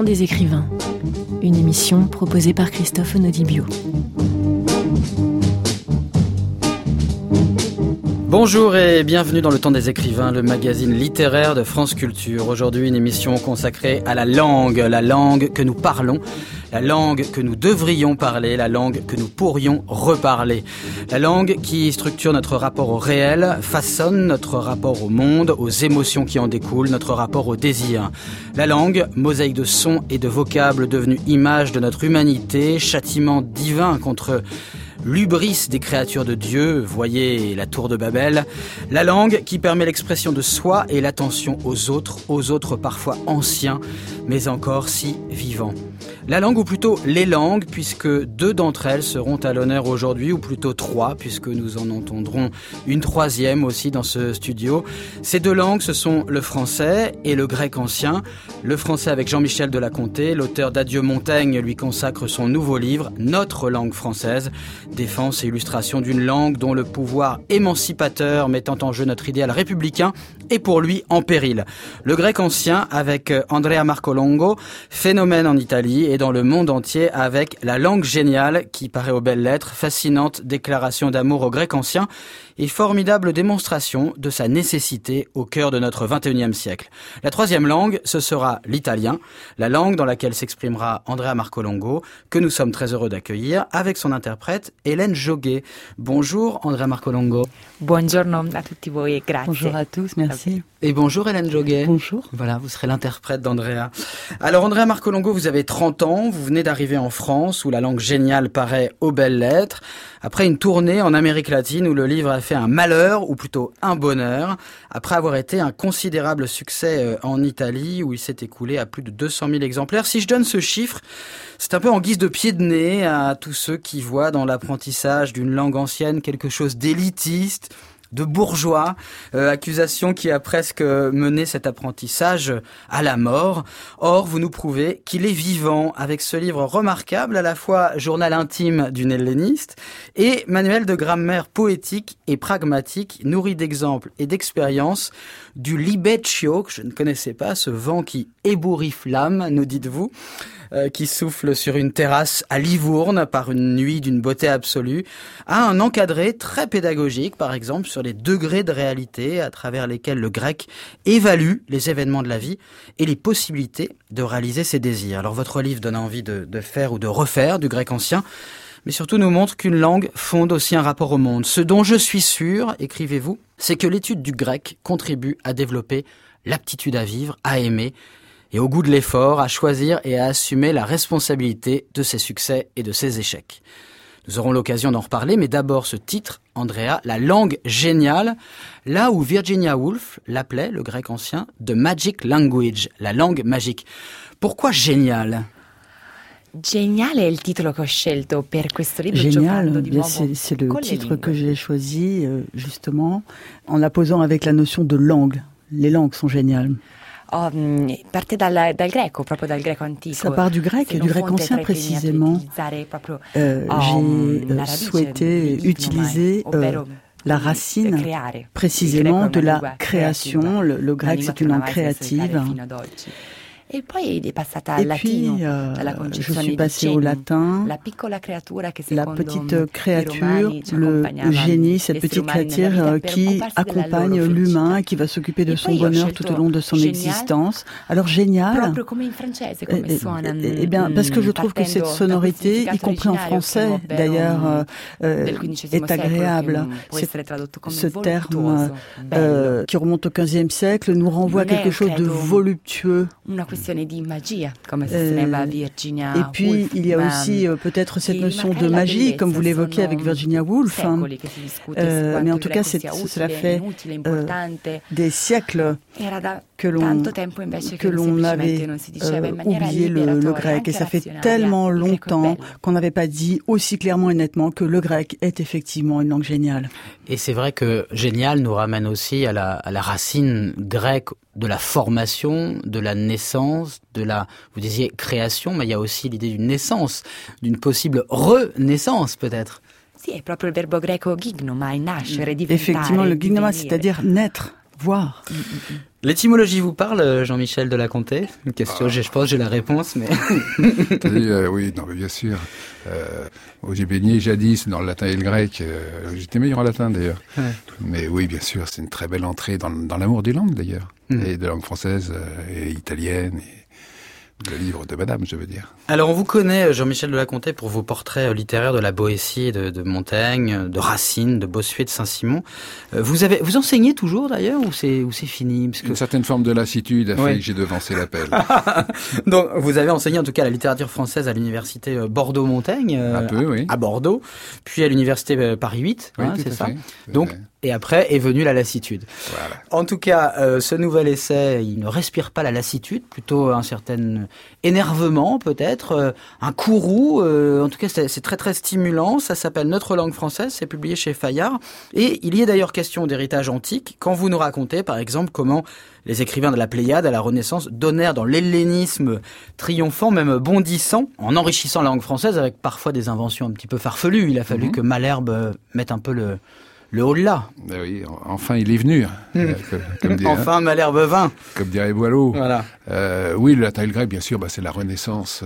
des écrivains, une émission proposée par Christophe Onodibio. Bonjour et bienvenue dans le Temps des écrivains, le magazine littéraire de France Culture. Aujourd'hui, une émission consacrée à la langue que nous parlons, la langue que nous devrions parler, la langue que nous pourrions reparler. La langue qui structure notre rapport au réel, façonne notre rapport au monde, aux émotions qui en découlent, notre rapport au désir. La langue, mosaïque de sons et de vocables devenue image de notre humanité, châtiment divin contre l'hubris des créatures de Dieu, voyez la tour de Babel. La langue qui permet l'expression de soi et l'attention aux autres parfois anciens, mais encore si vivants. La langue, ou plutôt les langues, puisque 2 d'entre elles seront à l'honneur aujourd'hui, ou plutôt 3, puisque nous en entendrons une 3e aussi dans ce studio. Ces 2 langues, ce sont le français et le grec ancien. Le français avec Jean-Michel de La Conté, l'auteur d'Adieu Montaigne, lui consacre son nouveau livre, Notre langue française, défense et illustration d'une langue dont le pouvoir émancipateur mettant en jeu notre idéal républicain est pour lui en péril. Le grec ancien avec Andrea Marcolongo, phénomène en Italie et dans le monde entier avec La langue géniale qui paraît aux belles lettres, fascinante déclaration d'amour au grec ancien et formidable démonstration de sa nécessité au cœur de notre 21e siècle. La 3e langue, ce sera l'italien, la langue dans laquelle s'exprimera Andrea Marcolongo, que nous sommes très heureux d'accueillir avec son interprète Hélène Joguet. Bonjour Andrea Marcolongo. Buongiorno a tutti voi e grazie. Bonjour à tous, merci. Et bonjour Hélène Joguet. Bonjour. Voilà, vous serez l'interprète d'Andrea. Alors Andrea Marcolongo, vous avez 30 ans, vous venez d'arriver en France où la langue géniale paraît aux belles lettres. Après une tournée en Amérique latine où le livre a fait un malheur, ou plutôt un bonheur, après avoir été un considérable succès en Italie où il s'est écoulé à plus de 200 000 exemplaires. Si je donne ce chiffre, c'est un peu en guise de pied de nez à tous ceux qui voient dans l'apprentissage d'une langue ancienne quelque chose d'élitiste, de bourgeois, accusation qui a presque mené cet apprentissage à la mort. Or, vous nous prouvez qu'il est vivant avec ce livre remarquable, à la fois journal intime d'une helléniste et manuel de grammaire poétique et pragmatique, nourri d'exemples et d'expériences du libeccio, que je ne connaissais pas, ce vent qui ébouriffe l'âme, nous dites-vous, qui souffle sur une terrasse à Livourne par une nuit d'une beauté absolue, à un encadré très pédagogique, par exemple, sur les degrés de réalité à travers lesquels le grec évalue les événements de la vie et les possibilités de réaliser ses désirs. Alors votre livre donne envie de faire ou de refaire du grec ancien, mais surtout nous montre qu'une langue fonde aussi un rapport au monde. Ce dont je suis sûr, écrivez-vous, c'est que l'étude du grec contribue à développer l'aptitude à vivre, à aimer, et au goût de l'effort, à choisir et à assumer la responsabilité de ses succès et de ses échecs. Nous aurons l'occasion d'en reparler, mais d'abord ce titre, Andrea, la langue géniale, là où Virginia Woolf l'appelait, le grec ancien, the magic language, la langue magique. Pourquoi génial ? Génial è il titolo che ho scelto per questo libro. Génial, bien c'est le titre que j'ai choisi justement en la posant avec la notion de langue. Les langues sont géniales. Parte dal greco, proprio dal greco antico. Ça part du grec ancien précisément. J'ai souhaité utiliser la racine précisément de la création. Le grec, c'est une langue créative. Et puis, je suis passée au latin, la petite créature, le génie, cette petite créature qui accompagne l'humain, qui va s'occuper de son bonheur tout au long de son existence. Alors génial, eh bien, parce que je trouve que cette sonorité, y compris en français d'ailleurs, est agréable. Ce terme qui remonte au XVe siècle nous renvoie à quelque chose de voluptueux. Et puis il y a aussi peut-être cette notion de magie, comme vous l'évoquez avec Virginia Woolf, mais en tout cas cela fait des siècles que l'on avait oublié le grec, et ça fait tellement longtemps qu'on n'avait pas dit aussi clairement et nettement que le grec est effectivement une langue géniale. Et c'est vrai que génial nous ramène aussi à la racine grecque de la formation, de la naissance, de la, vous disiez création, mais il y a aussi l'idée d'une naissance, d'une possible renaissance peut-être. Sì, è proprio il verbo greco gignoma, nascere, diventare. Effectivement, le gignoma, c'est-à-dire naître, voir. L'étymologie vous parle, Jean-Michel de la Comté? Une question, je pense j'ai la réponse, mais... Oui, non, mais bien sûr. J'ai baigné jadis dans le latin et le grec. J'étais meilleur en latin, d'ailleurs. Ouais. Mais oui, bien sûr, c'est une très belle entrée dans l'amour des langues, d'ailleurs. Et de langue française et italienne et... Le livre de Madame, je veux dire. Alors, on vous connaît, Jean-Michel de la Comté, pour vos portraits littéraires de la Boétie, de Montaigne, de Racine, de Bossuet, de Saint-Simon. Vous enseignez toujours, d'ailleurs, ou c'est fini? Parce que... Une certaine forme de lassitude a fait que j'ai devancé l'appel. Donc, vous avez enseigné, en tout cas, la littérature française à l'université Bordeaux-Montaigne. Un peu, oui. À Bordeaux. Puis à l'université Paris 8, oui, c'est ça? Fait. Donc, et après est venue la lassitude. Voilà. En tout cas, ce nouvel essai, il ne respire pas la lassitude, plutôt un certain énervement peut-être, un courroux. En tout cas, c'est très très stimulant. Ça s'appelle Notre langue française, c'est publié chez Fayard. Et il y est d'ailleurs question d'héritage antique quand vous nous racontez, par exemple, comment les écrivains de la Pléiade à la Renaissance donnèrent dans l'hellénisme triomphant, même bondissant, en enrichissant la langue française avec parfois des inventions un petit peu farfelues. Il a fallu que Malherbe mette un peu le haut de là. Ben oui, enfin il est venu. Comme dirait, enfin Malherbe vint. Comme dirait Boileau. Voilà. Oui, le latin et le grec, bien sûr, c'est la Renaissance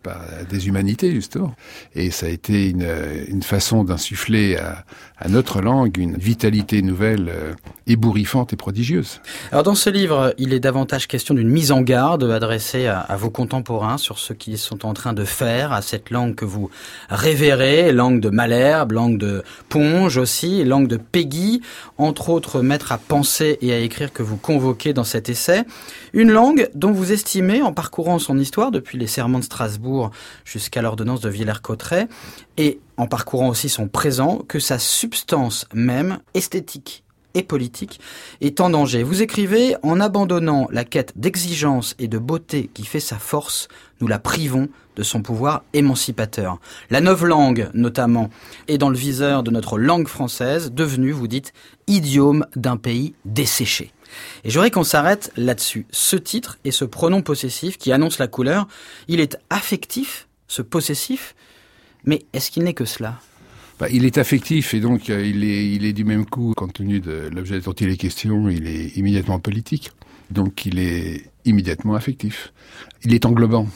des humanités, justement. Et ça a été une façon d'insuffler à notre langue une vitalité nouvelle, ébouriffante et prodigieuse. Alors dans ce livre, il est davantage question d'une mise en garde adressée à vos contemporains sur ce qu'ils sont en train de faire à cette langue que vous révérez, langue de Malherbe, langue de Ponge aussi, langue de Péguy, entre autres maîtres à penser et à écrire que vous convoquez dans cet essai. Une langue dont vous estimez, en parcourant son histoire depuis les serments de Strasbourg jusqu'à l'ordonnance de Villers-Cotterêts, et en parcourant aussi son présent, que sa substance même, esthétique et politique, est en danger. Vous écrivez « En abandonnant la quête d'exigence et de beauté qui fait sa force, nous la privons de son pouvoir émancipateur. La novlangue, notamment, est dans le viseur de notre langue française, devenue, vous dites, idiome d'un pays desséché. » Et j'aurais qu'on s'arrête là-dessus. Ce titre et ce pronom possessif qui annonce la couleur, il est affectif, ce possessif, mais est-ce qu'il n'est que cela ? Il est affectif et donc il est du même coup, compte tenu de l'objet dont il est question, il est immédiatement politique. Donc il est immédiatement affectif. Il est englobant.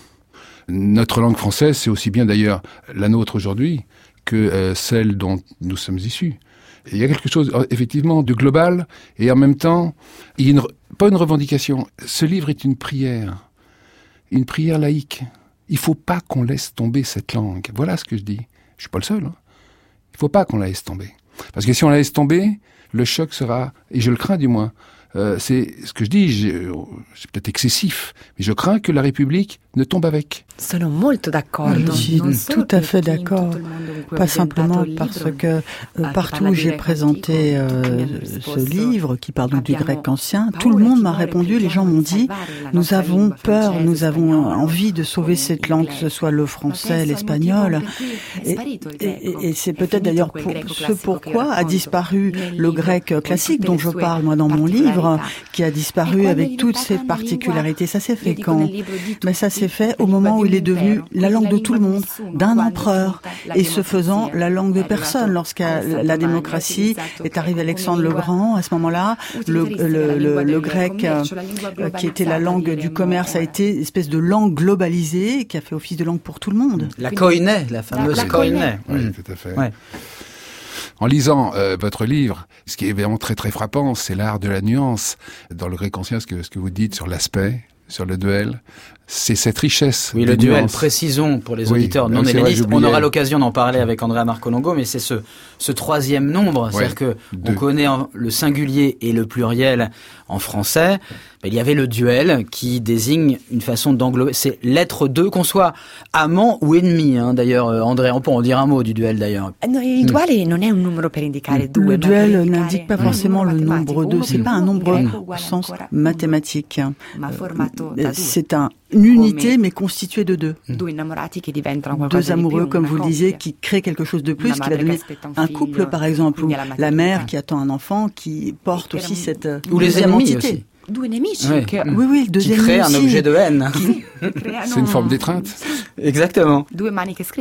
Notre langue française, c'est aussi bien d'ailleurs la nôtre aujourd'hui que celle dont nous sommes issus. Et il y a quelque chose, effectivement, de global et en même temps, il y a pas une revendication. Ce livre est une prière laïque. Il faut pas qu'on laisse tomber cette langue. Voilà ce que je dis. Je suis pas le seul. Il faut pas qu'on la laisse tomber. Parce que si on la laisse tomber, le choc sera, et je le crains du moins, c'est ce que je dis, c'est peut-être excessif, mais je crains que la République ne tombe avec. Sono molto d'accordo. Je suis tout à fait d'accord. Pas simplement parce que partout où j'ai présenté ce livre, qui parle du grec ancien, tout le monde m'a répondu, les gens m'ont dit, nous avons peur, nous avons envie de sauver cette langue, que ce soit le français, l'espagnol. Et c'est peut-être d'ailleurs pourquoi a disparu le grec classique dont je parle moi dans mon livre, qui a disparu avec toutes ses particularités. Ça s'est fait quand ? Mais ça s'est fait au moment où il est devenu la langue de tout le monde, d'un empereur, et ce faisant la langue de personne. Lorsqu'à la démocratie est arrivé Alexandre le Grand, à ce moment-là, le grec, qui était la langue du commerce, a été une espèce de langue globalisée, qui a fait office de langue pour tout le monde. La koiné, la fameuse koiné. Oui, tout à fait. Ouais. En lisant votre livre, ce qui est vraiment très très frappant, c'est l'art de la nuance. Dans le grec ancien, ce que vous dites sur l'aspect, sur le duel, c'est cette richesse. Oui, le duel, précisons pour les auditeurs non hellénistes. On aura l'occasion d'en parler avec Andrea Marcolongo, mais c'est ce troisième nombre. C'est-à-dire que on connaît le singulier et le pluriel en français. Il y avait le duel qui désigne une façon d'englober. C'est l'être deux, qu'on soit amant ou ennemi. D'ailleurs, Andrea, on peut en dire un mot du duel d'ailleurs. Le duel n'indique pas forcément le nombre 2. C'est pas un nombre au sens mathématique. C'est une unité, mais constituée de deux. Deux amoureux, comme vous le disiez, qui créent quelque chose de plus, qui va donner un couple, par exemple, ou la mère qui attend un enfant, qui porte aussi cette ou les ennemis aussi. Oui, le deuxième qui crée un objet de haine. C'est une forme d'étreinte. Exactement. Due mani che scrivono.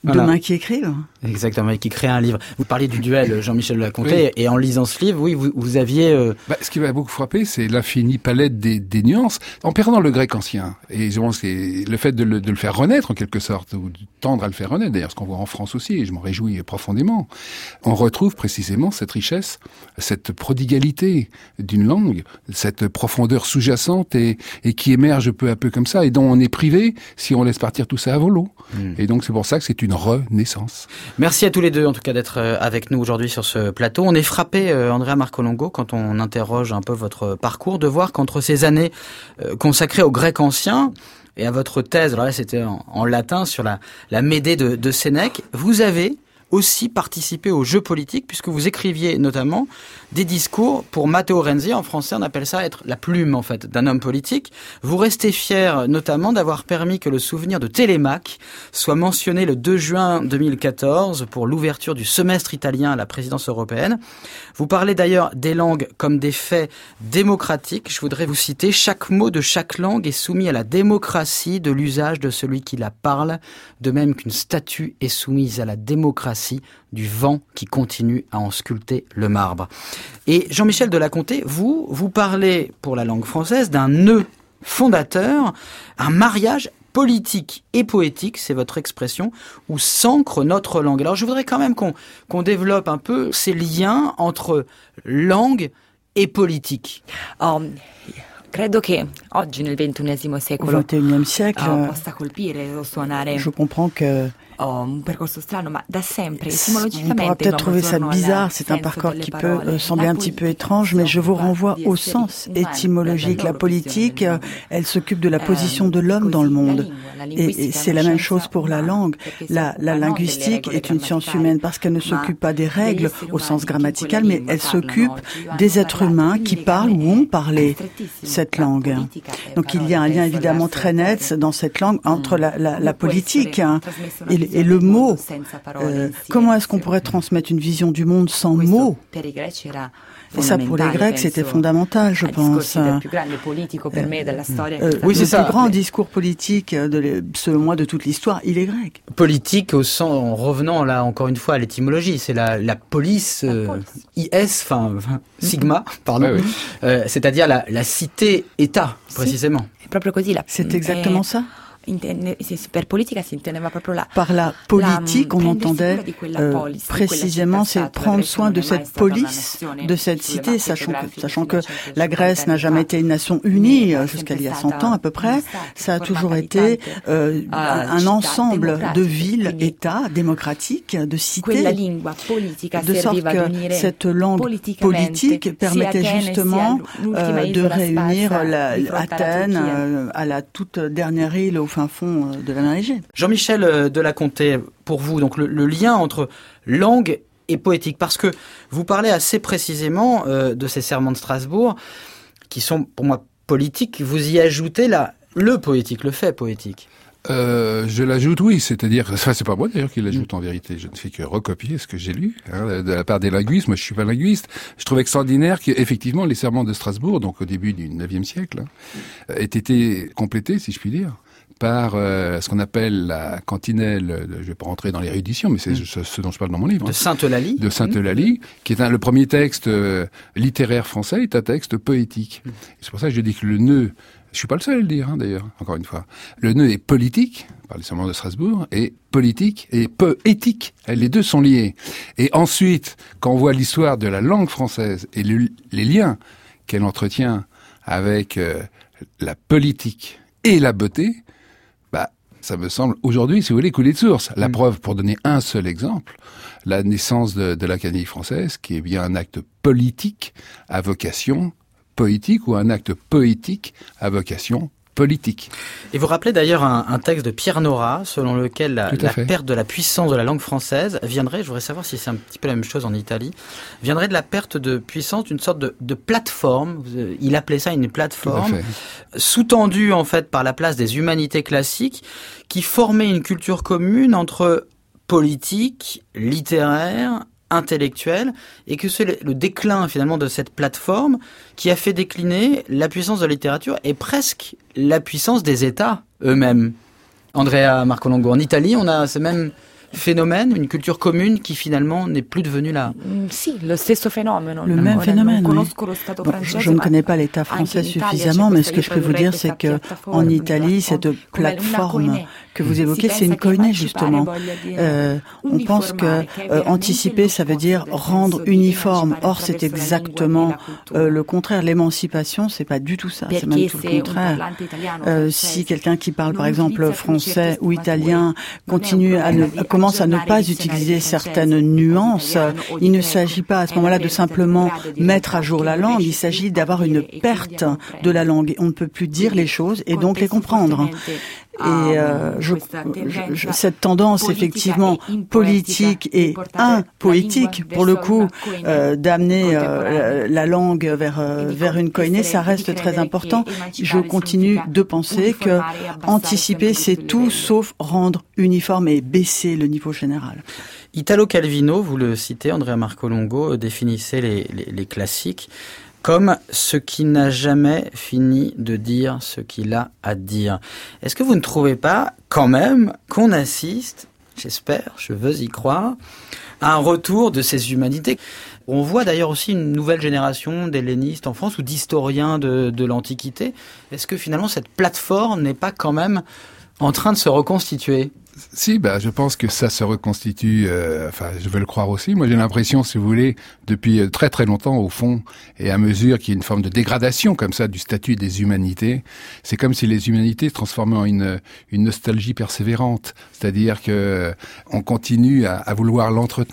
Voilà. Deux mains qui écrivent. Exactement, et qui crée un livre. Vous parliez du duel Jean-Michel de la Comté, oui. Et en lisant ce livre, oui, vous aviez... Ce qui m'a beaucoup frappé, c'est l'infinie palette des nuances. En perdant le grec ancien, et je pense que le fait de le faire renaître en quelque sorte, ou de tendre à le faire renaître, d'ailleurs ce qu'on voit en France aussi, et je m'en réjouis profondément, on retrouve précisément cette richesse, cette prodigalité d'une langue, cette profondeur sous-jacente et qui émerge peu à peu comme ça, et dont on est privé si on laisse partir tout ça à volo. Et donc c'est pour ça que c'est une renaissance. Merci à tous les deux en tout cas d'être avec nous aujourd'hui sur ce plateau. On est frappé, Andrea Marcolongo, quand on interroge un peu votre parcours, de voir qu'entre ces années consacrées au grec ancien et à votre thèse, alors là c'était en latin sur la Médée de Sénèque, vous avez aussi participé aux jeux politiques puisque vous écriviez notamment des discours pour Matteo Renzi. En français, on appelle ça être la plume, en fait, d'un homme politique. Vous restez fier, notamment, d'avoir permis que le souvenir de Télémaque soit mentionné le 2 juin 2014 pour l'ouverture du semestre italien à la présidence européenne. Vous parlez d'ailleurs des langues comme des faits démocratiques. Je voudrais vous citer: chaque mot de chaque langue est soumis à la démocratie de l'usage de celui qui la parle, de même qu'une statue est soumise à la démocratie du vent qui continue à en sculpter le marbre. Et Jean-Michel de la Comté, vous parlez pour la langue française d'un nœud fondateur, un mariage politique et poétique, c'est votre expression, où s'ancre notre langue. Alors je voudrais quand même qu'on développe un peu ces liens entre langue et politique. Credo che oggi nel XXI secolo au XXIe siècle, possa colpire o suonare. Je comprends que un percorso strano, ma da sempre, on pourra peut-être trouver ça bizarre, c'est un parcours qui peut sembler un petit peu étrange, mais je vous renvoie au sens étymologique. La politique, elle s'occupe de la position de l'homme dans le monde. Et c'est la même chose pour la langue. La linguistique est une science humaine parce qu'elle ne s'occupe pas des règles au sens grammatical, mais elle s'occupe des êtres humains qui parlent ou ont parlé cette langue. Donc il y a un lien évidemment très net dans cette langue entre la politique et le mot. Comment est-ce qu'on pourrait transmettre une vision du monde sans mots? Et ça, pour les Grecs, c'était fondamental, je pense. Oui, c'est ça. Le plus grand discours politique, selon moi, de toute l'histoire, il est grec. Politique, en revenant là encore une fois à l'étymologie, c'est la police, IS, Sigma, pardon, c'est-à-dire la cité-État, précisément. C'est exactement ça. Per politica si intendeva proprio par la politique, on entendait précisément c'est prendre soin de cette police, de cette cité, sachant que la Grèce n'a jamais été une nation unie jusqu'à il y a 100 ans à peu près. Ça a toujours été un ensemble de villes, États démocratiques, de cités, de sorte que cette langue politique permettait justement de réunir Athènes à la toute dernière île au fin fond de la mer Égée. Jean-Michel de la Comté, pour vous, donc le lien entre langue et poétique, parce que vous parlez assez précisément de ces serments de Strasbourg, qui sont pour moi politiques, vous y ajoutez le poétique, le fait poétique. Je l'ajoute, oui, c'est-à-dire, c'est pas moi d'ailleurs qui l'ajoute en vérité, je ne fais que recopier ce que j'ai lu, de la part des linguistes. Moi je suis pas linguiste, je trouve extraordinaire qu'effectivement les serments de Strasbourg, donc au début du 9e siècle, aient été complétés, si je puis dire, par ce qu'on appelle la cantinelle, je vais pas rentrer dans l'érudition, mais c'est ce dont je parle dans mon livre. De Sainte-Eulalie. De Sainte-Eulalie, qui est le premier texte littéraire français, est un texte poétique. C'est pour ça que je dis que le nœud, je suis pas le seul à le dire, d'ailleurs, encore une fois. Le nœud est politique, par les serments de Strasbourg, et politique et poétique. Les deux sont liés. Et ensuite, quand on voit l'histoire de la langue française et les liens qu'elle entretient avec la politique et la beauté, ça me semble, aujourd'hui, si vous voulez, couler de source. La preuve, pour donner un seul exemple, la naissance de l'Académie française, qui est bien un acte politique à vocation poétique ou un acte poétique à vocation politique. Et vous rappelez d'ailleurs un texte de Pierre Nora, selon lequel la perte de la puissance de la langue française viendrait, je voudrais savoir si c'est un petit peu la même chose en Italie, viendrait de la perte de puissance d'une sorte de plateforme, il appelait ça une plateforme, sous-tendue en fait par la place des humanités classiques, qui formait une culture commune entre politique, littéraire, intellectuelle, et que c'est le déclin finalement de cette plateforme qui a fait décliner la puissance de la littérature et presque la puissance des États eux-mêmes. Andrea Marcolongo, en Italie, on a ce même phénomène, une culture commune qui finalement n'est plus devenue là. Si, le stesso fenomeno. Le même phénomène, oui. Bon, je ne connais pas l'État français suffisamment, mais ce que je peux vous dire, c'est que en Italie, cette plateforme que vous évoquez, c'est une koiné, justement. On pense que anticiper, ça veut dire rendre uniforme. Or, c'est exactement le contraire. L'émancipation, c'est pas du tout ça. C'est même tout le contraire. Si quelqu'un qui parle, par exemple, français ou italien, commence à ne pas utiliser certaines nuances, il ne s'agit pas à ce moment-là de simplement mettre à jour la langue. Il s'agit d'avoir une perte de la langue. On ne peut plus dire les choses et donc les comprendre. Et cette tendance effectivement politique et poétique, pour le coup, d'amener la langue vers une koiné, ça reste très important. Je continue de penser que anticiper, c'est tout sauf rendre uniforme et baisser le niveau général. Italo Calvino, vous le citez, Andrea Marcolongo, définissait les classiques comme ce qui n'a jamais fini de dire ce qu'il a à dire. Est-ce que vous ne trouvez pas quand même qu'on assiste, j'espère, je veux y croire, à un retour de ces humanités? On voit d'ailleurs aussi une nouvelle génération d'hellénistes en France ou d'historiens de l'Antiquité. Est-ce que finalement cette plateforme n'est pas quand même en train de se reconstituer? Si, je pense que ça se reconstitue, je veux le croire aussi. Moi, j'ai l'impression, si vous voulez, depuis très très longtemps, au fond, et à mesure qu'il y a une forme de dégradation comme ça du statut des humanités, c'est comme si les humanités se transformaient en une nostalgie persévérante. C'est-à-dire que on continue à vouloir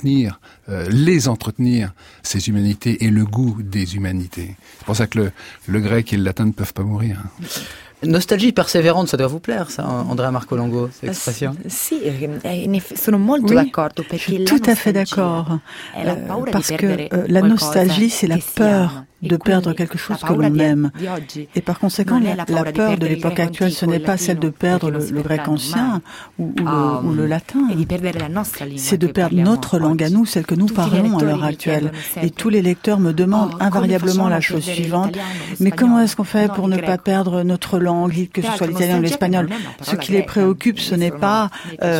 les entretenir, ces humanités et le goût des humanités. C'est pour ça que le grec et le latin ne peuvent pas mourir. Nostalgie persévérante, ça doit vous plaire, ça, Andrea Marcolongo, cette expression? Si, sono molto d'accordo. Je suis tout à fait d'accord. Parce que la nostalgie, c'est la peur de perdre quelque chose que l'on aime. Et par conséquent, la peur de l'époque actuelle, ce n'est pas celle de perdre le grec ancien ou le latin. C'est de perdre notre langue à nous, celle que nous parlons à l'heure actuelle. Et tous les lecteurs me demandent invariablement la chose suivante. Mais comment est-ce qu'on fait pour ne pas perdre notre langue, que ce soit l'italien ou l'espagnol? Ce qui les préoccupe, ce n'est pas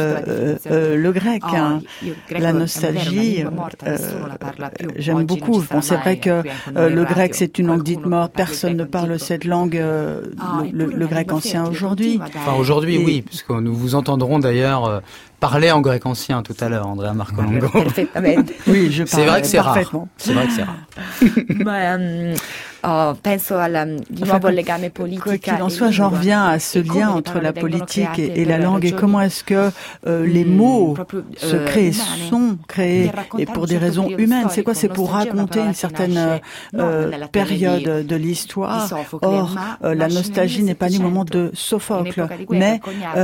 le grec. La nostalgie, j'aime beaucoup. Bon, c'est vrai que le grec, c'est une langue dite morte. Personne ne parle cette langue, le grec ancien aujourd'hui. Enfin, aujourd'hui, oui, puisque nous vous entendrons d'ailleurs parler en grec ancien tout à l'heure, Andrea Marcolongo. Oui, je parle. C'est vrai que c'est rare. C'est vrai que c'est rare. Penso di nuovo al legame politica. Quoi qu'il en soit, j'en reviens à ce lien entre la politique et la langue et comment est-ce que les mots se créent, sont créés et pour des raisons humaines. C'est quoi? C'est pour raconter une certaine période de l'histoire. Or, la nostalgie n'est pas ni moment de Sophocle, mais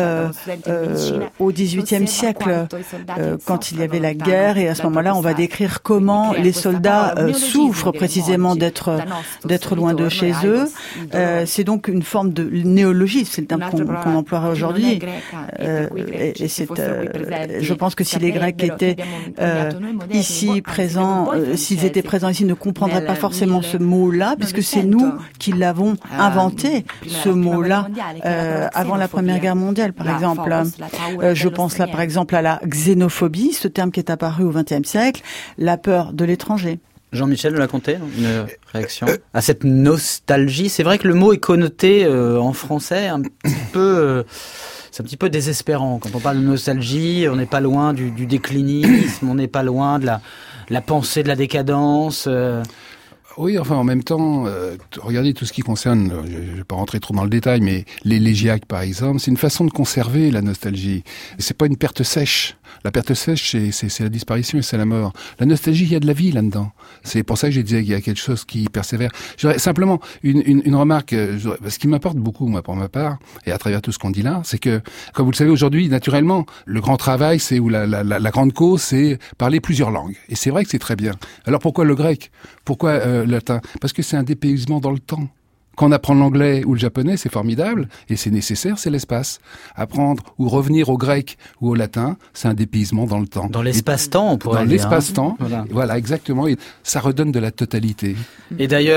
au XVIIIe siècle, quand il y avait la guerre, et à ce moment-là, on va décrire comment les soldats souffrent précisément d'être loin de chez eux. C'est donc une forme de néologisme, c'est le terme qu'on emploierait aujourd'hui. Et c'est, je pense que si les Grecs étaient ici présents, s'ils étaient présents ici, ne comprendraient pas forcément ce mot-là, puisque c'est nous qui l'avons inventé, ce mot-là, avant la Première Guerre mondiale, par exemple. Je pense là, par exemple, à la xénophobie, ce terme qui est apparu au XXe siècle, la peur de l'étranger. Jean-Michel de la Comté, une réaction à cette nostalgie. C'est vrai que le mot est connoté en français un petit peu... c'est un petit peu désespérant. Quand on parle de nostalgie, on n'est pas loin du déclinisme, on n'est pas loin de la pensée de la décadence. Oui, enfin, en même temps, regardez tout ce qui concerne, je ne vais pas rentrer trop dans le détail, mais l'élégiaque, par exemple, c'est une façon de conserver la nostalgie. C'est pas une perte sèche. La perte sèche, c'est la disparition et c'est la mort. La nostalgie, il y a de la vie là-dedans. C'est pour ça que je disais qu'il y a quelque chose qui persévère. J'aurais simplement une remarque, ce qui m'importe beaucoup, moi, pour ma part, et à travers tout ce qu'on dit là, c'est que, comme vous le savez aujourd'hui, naturellement, le grand travail, c'est ou la grande cause, c'est parler plusieurs langues. Et c'est vrai que c'est très bien. Alors pourquoi le grec? Pourquoi le latin? Parce que c'est un dépaysement dans le temps. Quand on apprend l'anglais ou le japonais, c'est formidable, et c'est nécessaire, c'est l'espace. Apprendre ou revenir au grec ou au latin, c'est un dépaysement dans le temps. Dans l'espace-temps, on pourrait dire. Dans l'espace-temps, voilà, exactement, et ça redonne de la totalité. Et d'ailleurs,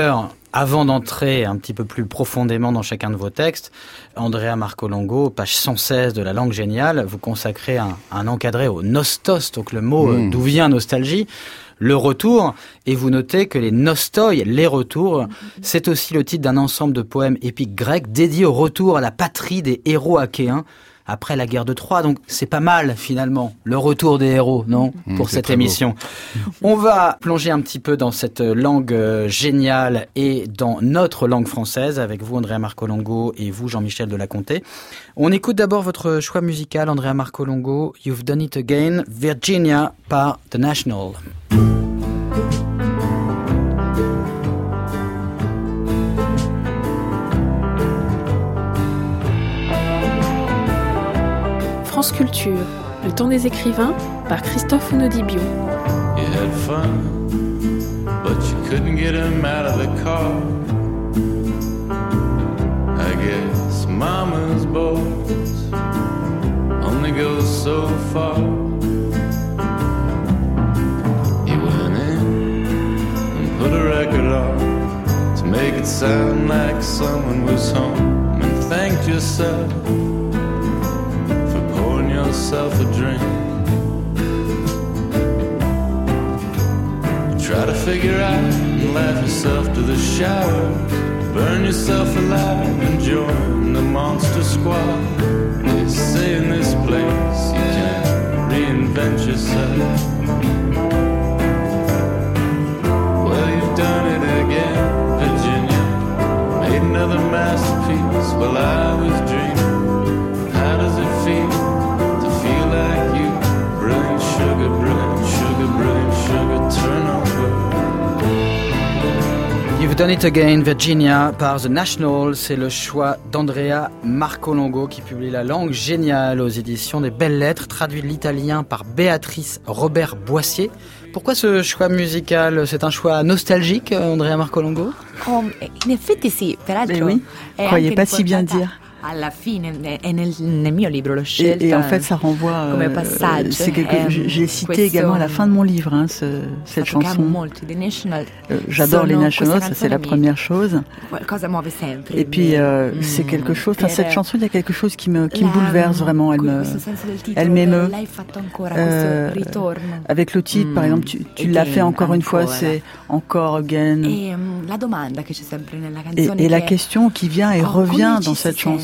Avant d'entrer un petit peu plus profondément dans chacun de vos textes, Andrea Marcolongo, page 116 de La langue géniale, vous consacrez un encadré au nostos, donc le mot d'où vient nostalgie, le retour, et vous notez que les nostoi, les retours, c'est aussi le titre d'un ensemble de poèmes épiques grecs dédiés au retour à la patrie des héros achéens après la guerre de Troie. Donc c'est pas mal finalement, le retour des héros, non, pour cette émission. On va plonger un petit peu dans cette langue géniale et dans notre langue française avec vous Andrea Marcolongo et vous Jean-Michel Delaconté. On écoute d'abord votre choix musical Andrea Marcolongo, You've Done It Again, Virginia par The National. France Culture, le temps des écrivains, par Christophe Onodibio. You had fun, but you couldn't get him out of the car. I guess mama's boats only go so far. You went in and put a record on to make it sound like someone was home, and thanked yourself yourself a drink. Try to figure out and laugh yourself to the shower. Burn yourself alive and join the monster squad. They say in this place you can't reinvent yourself. Well, you've done it again, Virginia. Made another masterpiece while I was dreaming. How does it feel? Like you, brilliant sugar, brilliant sugar, brilliant sugar, turn over. You've Done It Again, Virginia, par The National, c'est le choix d'Andrea Marcolongo qui publie La langue géniale aux éditions des Belles Lettres, traduit de l'italien par Béatrice Robert-Boissier. Pourquoi ce choix musical? C'est un choix nostalgique, Andrea Marcolongo? In effetti sì, peraltro. Oui, croyez pas si bien dire. Alla fine, è nel mio libro l'ho scelta. Et en fait, ça renvoie. C'est j'ai cité également à la fin de mon livre cette chanson. J'adore les Nationals, ça c'est la première chose. Et puis c'est quelque chose. Enfin, cette chanson, il y a quelque chose qui me bouleverse vraiment. Elle m'émeut. Avec le titre, par exemple, tu l'as fait encore une fois, c'est encore again. Et la question qui vient et revient dans cette chanson.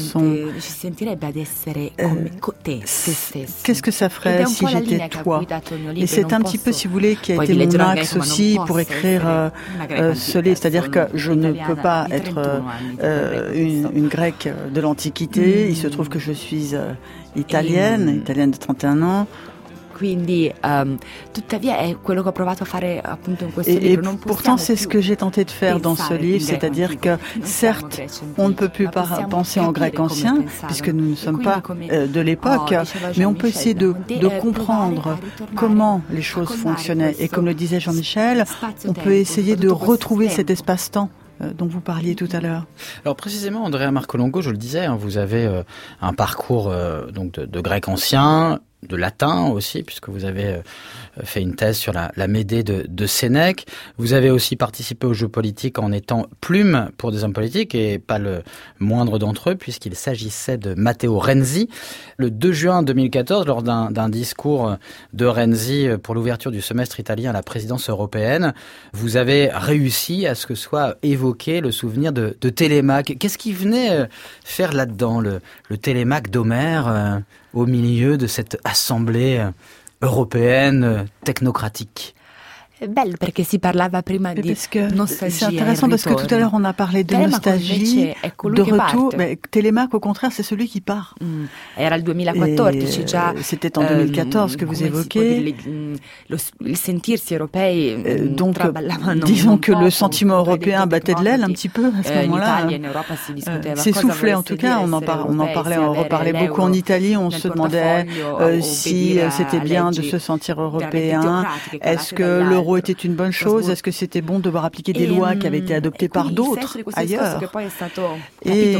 Qu'est-ce que ça ferait si j'étais toi? Et c'est un petit peu, si vous voulez, qui a été mon axe aussi pour écrire ce livre. C'est-à-dire que je ne peux pas être une grecque de l'Antiquité. Il se trouve que je suis italienne de 31 ans. Quindi, tuttavia è quello che ho provato a fare appunto in questo libro. Non pourtant, c'est ce que j'ai tenté de faire dans ce livre, c'est-à-dire que certes, on ne peut plus penser en grec ancien, puisque nous ne sommes pas de l'époque, mais on peut essayer de comprendre comment les choses fonctionnaient. Et comme le disait Jean-Michel, on peut essayer de retrouver cet espace-temps dont vous parliez tout à l'heure. Alors précisément, Andrea Marcolongo, je le disais, vous avez un parcours donc de grec ancien, de latin aussi, puisque vous avez fait une thèse sur la Médée de Sénèque. Vous avez aussi participé aux Jeux politiques en étant plume pour des hommes politiques, et pas le moindre d'entre eux, puisqu'il s'agissait de Matteo Renzi. Le 2 juin 2014, lors d'un discours de Renzi pour l'ouverture du semestre italien à la présidence européenne, vous avez réussi à ce que soit évoqué le souvenir de Télémaque. Qu'est-ce qui venait faire là-dedans, le Télémaque d'Homère au milieu de cette assemblée européenne technocratique? Bello perché si parlava prima di nostalgia. C'est intéressant parce que tout à l'heure on a parlé de nostalgie, de retour. Mais Télémaque, au contraire, c'est celui qui part. Era il 2014 già. C'était en 2014 que vous évoquez. Il sentirsi europei. Donc, disons que le sentiment européen battait de l'aile un petit peu à ce moment-là. S'essoufflait en tout cas. On reparlait beaucoup en Italie. On se demandait si c'était bien de se sentir européen. Est-ce que l'euro l'euro était une bonne chose? Est-ce que c'était bon de devoir appliquer des lois qui avaient été adoptées par d'autres ailleurs? Et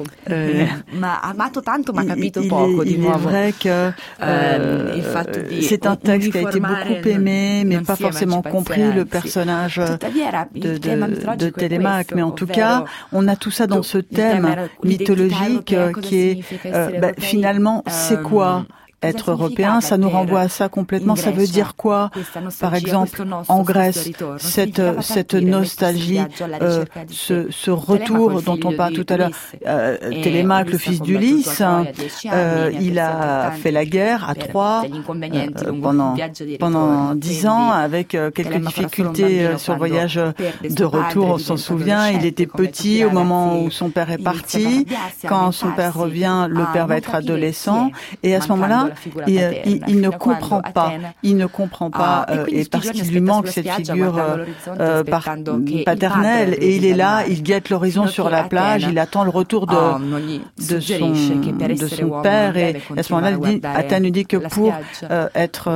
il est vrai que c'est un texte qui a été beaucoup aimé, mais pas forcément compris, le personnage de Télémaque. Mais en tout cas, on a tout ça dans ce thème mythologique qui est finalement, c'est quoi être européen? Ça nous renvoie à ça complètement. Ça veut dire quoi? Par exemple, en Grèce, cette nostalgie, ce retour dont on parle tout à l'heure. Télémaque, le fils d'Ulysse, il a fait la guerre à Troie pendant 10 ans avec quelques difficultés sur le voyage de retour. On s'en souvient, il était petit au moment où son père est parti. Quand son père revient, le père va être adolescent. Et à ce moment-là, il ne comprend pas. Il ne comprend pas, et parce qu'il lui manque cette figure paternelle. Et il est là, il guette l'horizon sur la plage, il attend le retour de son père. Et à ce moment-là, Athènes lui dit que pour être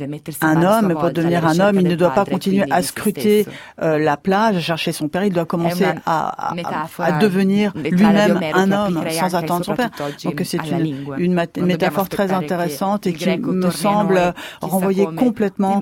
un homme, pour devenir un homme, il ne doit pas continuer à scruter la plage, à chercher son père. Il doit commencer à devenir lui-même un homme sans attendre son père. Donc c'est une métaphore très intéressante et qui me semble renvoyer complètement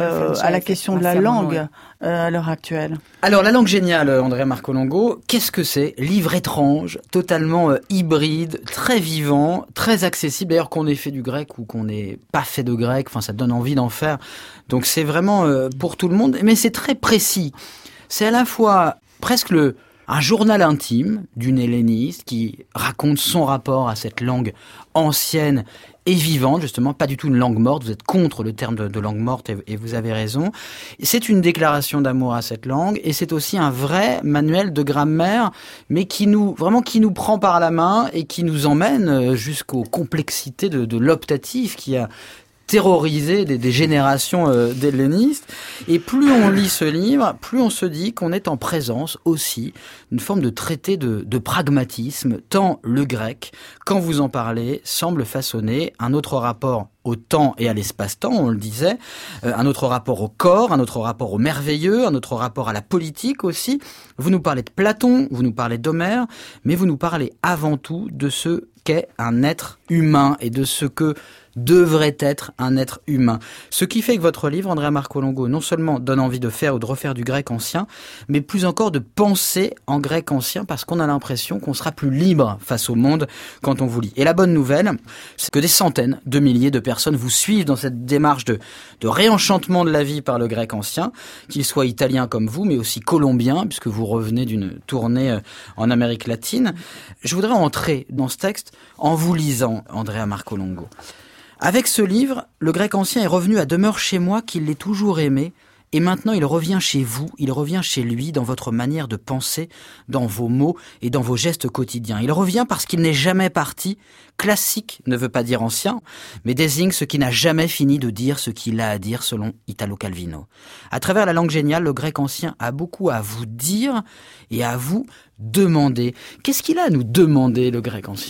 à la question de la langue à l'heure actuelle. Alors, la langue géniale, Andrea Marcolongo, qu'est-ce que c'est? Livre étrange, totalement hybride, très vivant, très accessible. D'ailleurs, qu'on ait fait du grec ou qu'on n'ait pas fait de grec, enfin, ça donne envie d'en faire. Donc, c'est vraiment pour tout le monde, mais c'est très précis. C'est à la fois presque un journal intime d'une helléniste qui raconte son rapport à cette langue ancienne et vivante, justement, pas du tout une langue morte. Vous êtes contre le terme de langue morte et vous avez raison. C'est une déclaration d'amour à cette langue et c'est aussi un vrai manuel de grammaire, mais qui nous prend par la main et qui nous emmène jusqu'aux complexités de l'optatif qui a terrorisé des générations d'hellénistes. Et plus on lit ce livre, plus on se dit qu'on est en présence aussi d'une forme de traité de pragmatisme, tant le grec, quand vous en parlez, semble façonner un autre rapport au temps et à l'espace-temps, on le disait, un autre rapport au corps, un autre rapport au merveilleux, un autre rapport à la politique aussi. Vous nous parlez de Platon, vous nous parlez d'Homère, mais vous nous parlez avant tout de ce qu'est un être humain et de ce que devrait être un être humain. Ce qui fait que votre livre, Andrea Marcolongo, non seulement donne envie de faire ou de refaire du grec ancien, mais plus encore de penser en grec ancien parce qu'on a l'impression qu'on sera plus libre face au monde quand on vous lit. Et la bonne nouvelle, c'est que des centaines de milliers de personnes vous suivent dans cette démarche de réenchantement de la vie par le grec ancien, qu'ils soient italiens comme vous, mais aussi colombiens, puisque vous revenez d'une tournée en Amérique latine. Je voudrais entrer dans ce texte en vous lisant, Andrea Marcolongo. Avec ce livre, le grec ancien est revenu à demeure chez moi qu'il l'ait toujours aimé, et maintenant il revient chez vous, il revient chez lui dans votre manière de penser, dans vos mots et dans vos gestes quotidiens. Il revient parce qu'il n'est jamais parti. Classique ne veut pas dire ancien, mais désigne ce qui n'a jamais fini de dire ce qu'il a à dire selon Italo Calvino. À travers la langue géniale, le grec ancien a beaucoup à vous dire et à vous demander. Qu'est-ce qu'il a à nous demander, le grec ancien ?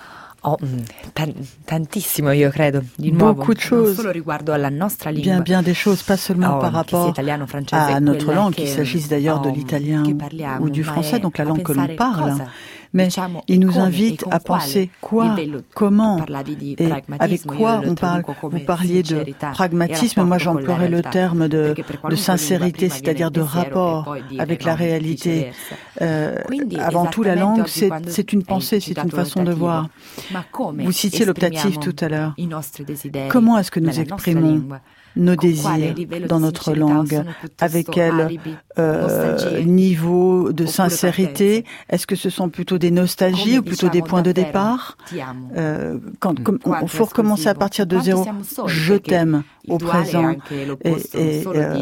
Tantissimo, io credo. Beaucoup de choses. Bien des choses, pas seulement par rapport à notre langue, qu'il s'agisse d'ailleurs de l'italien ou du français, donc la langue que l'on parle. Mais il nous invite à penser quoi, comment et avec quoi on parle. Vous parliez de pragmatisme, moi j'emploierais le terme de sincérité, c'est-à-dire de rapport avec la réalité. Avant tout, la langue, c'est une pensée, c'est une façon de voir. Vous citiez l'optatif tout à l'heure. Comment est-ce que nous exprimons nos désirs dans notre langue? Avec quel niveau de sincérité? Est-ce que ce sont plutôt des nostalgies ou plutôt des points de départ? Il faut recommencer à partir de zéro. Je t'aime au présent. Et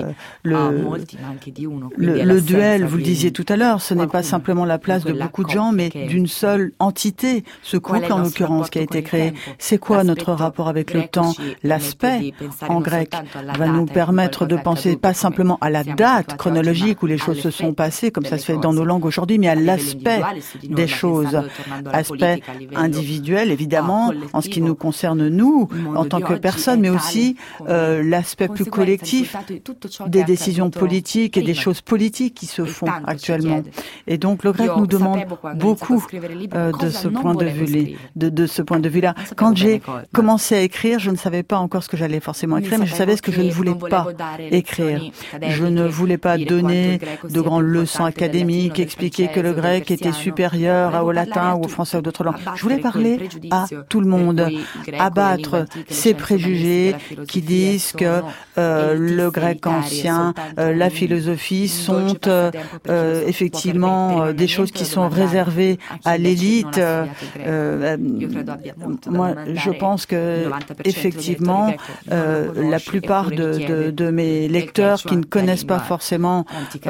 le duel, vous le disiez tout à l'heure, ce n'est pas simplement la place de beaucoup de gens, mais d'une seule entité. Ce couple, en l'occurrence, qui a été créé. C'est quoi notre rapport avec le temps? L'aspect, en grec, va nous permettre de penser pas simplement à la date chronologique où les choses se sont passées, comme ça se fait dans nos langues aujourd'hui, mais à l'aspect des choses. Aspect individuel, évidemment, en ce qui nous concerne nous, en tant que personnes, mais aussi l'aspect plus collectif des décisions politiques et des choses politiques qui se font actuellement. Et donc le grec nous demande beaucoup de ce point de vue-là. Quand j'ai commencé à écrire, je ne savais pas encore ce que j'allais forcément écrire, mais je savais ce que je ne voulais pas écrire. Je ne voulais pas donner de grandes leçons académiques, expliquer que le grec était supérieur au latin ou au français ou d'autres langues. Je voulais parler à tout le monde, abattre ces préjugés qui disent que le grec ancien, la philosophie sont effectivement des choses qui sont réservées à l'élite. Moi, je pense que effectivement, la plupart de mes lecteurs qui ne connaissent pas forcément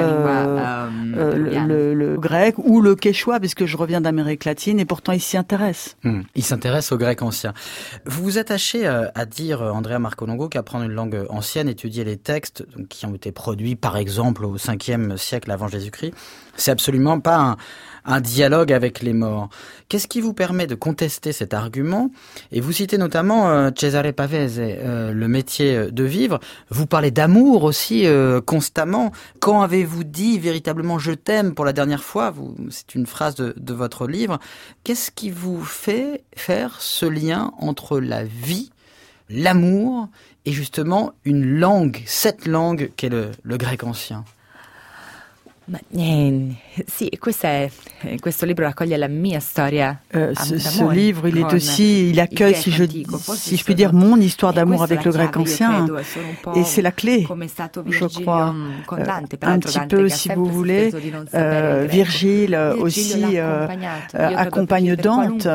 le grec ou le quechua, puisque je reviens d'Amérique latine, et pourtant ils s'y intéressent. Ils s'intéressent au grec ancien. Vous vous attachez à dire, Andrea Marcolongo, qu'apprendre une langue ancienne, étudier les textes qui ont été produits, par exemple, au 5e siècle avant Jésus-Christ, c'est absolument pas un dialogue avec les morts. Qu'est-ce qui vous permet de contester cet argument? Et vous citez notamment Cesare Pavese, le métier de vivre. Vous parlez d'amour aussi constamment. Quand avez-vous dit véritablement « je t'aime » pour la dernière fois? C'est une phrase de votre livre. Qu'est-ce qui vous fait faire ce lien entre la vie, l'amour et justement une langue, cette langue qu'est le grec ancien? Sì, questo libro raccoglie la mia storia. Ce livre, il accueille, si je puis dire, mon histoire d'amour avec le grec ancien. Et c'est la clé, je crois, un petit peu, si vous voulez. Virgile aussi accompagne Dante.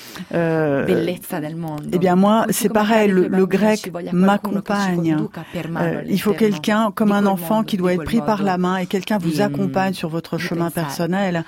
Eh bien moi, c'est pareil, le grec m'accompagne. Il faut quelqu'un, comme un enfant, qui doit être pris par la main et quelqu'un vous accompagne sur votre chemin personnel.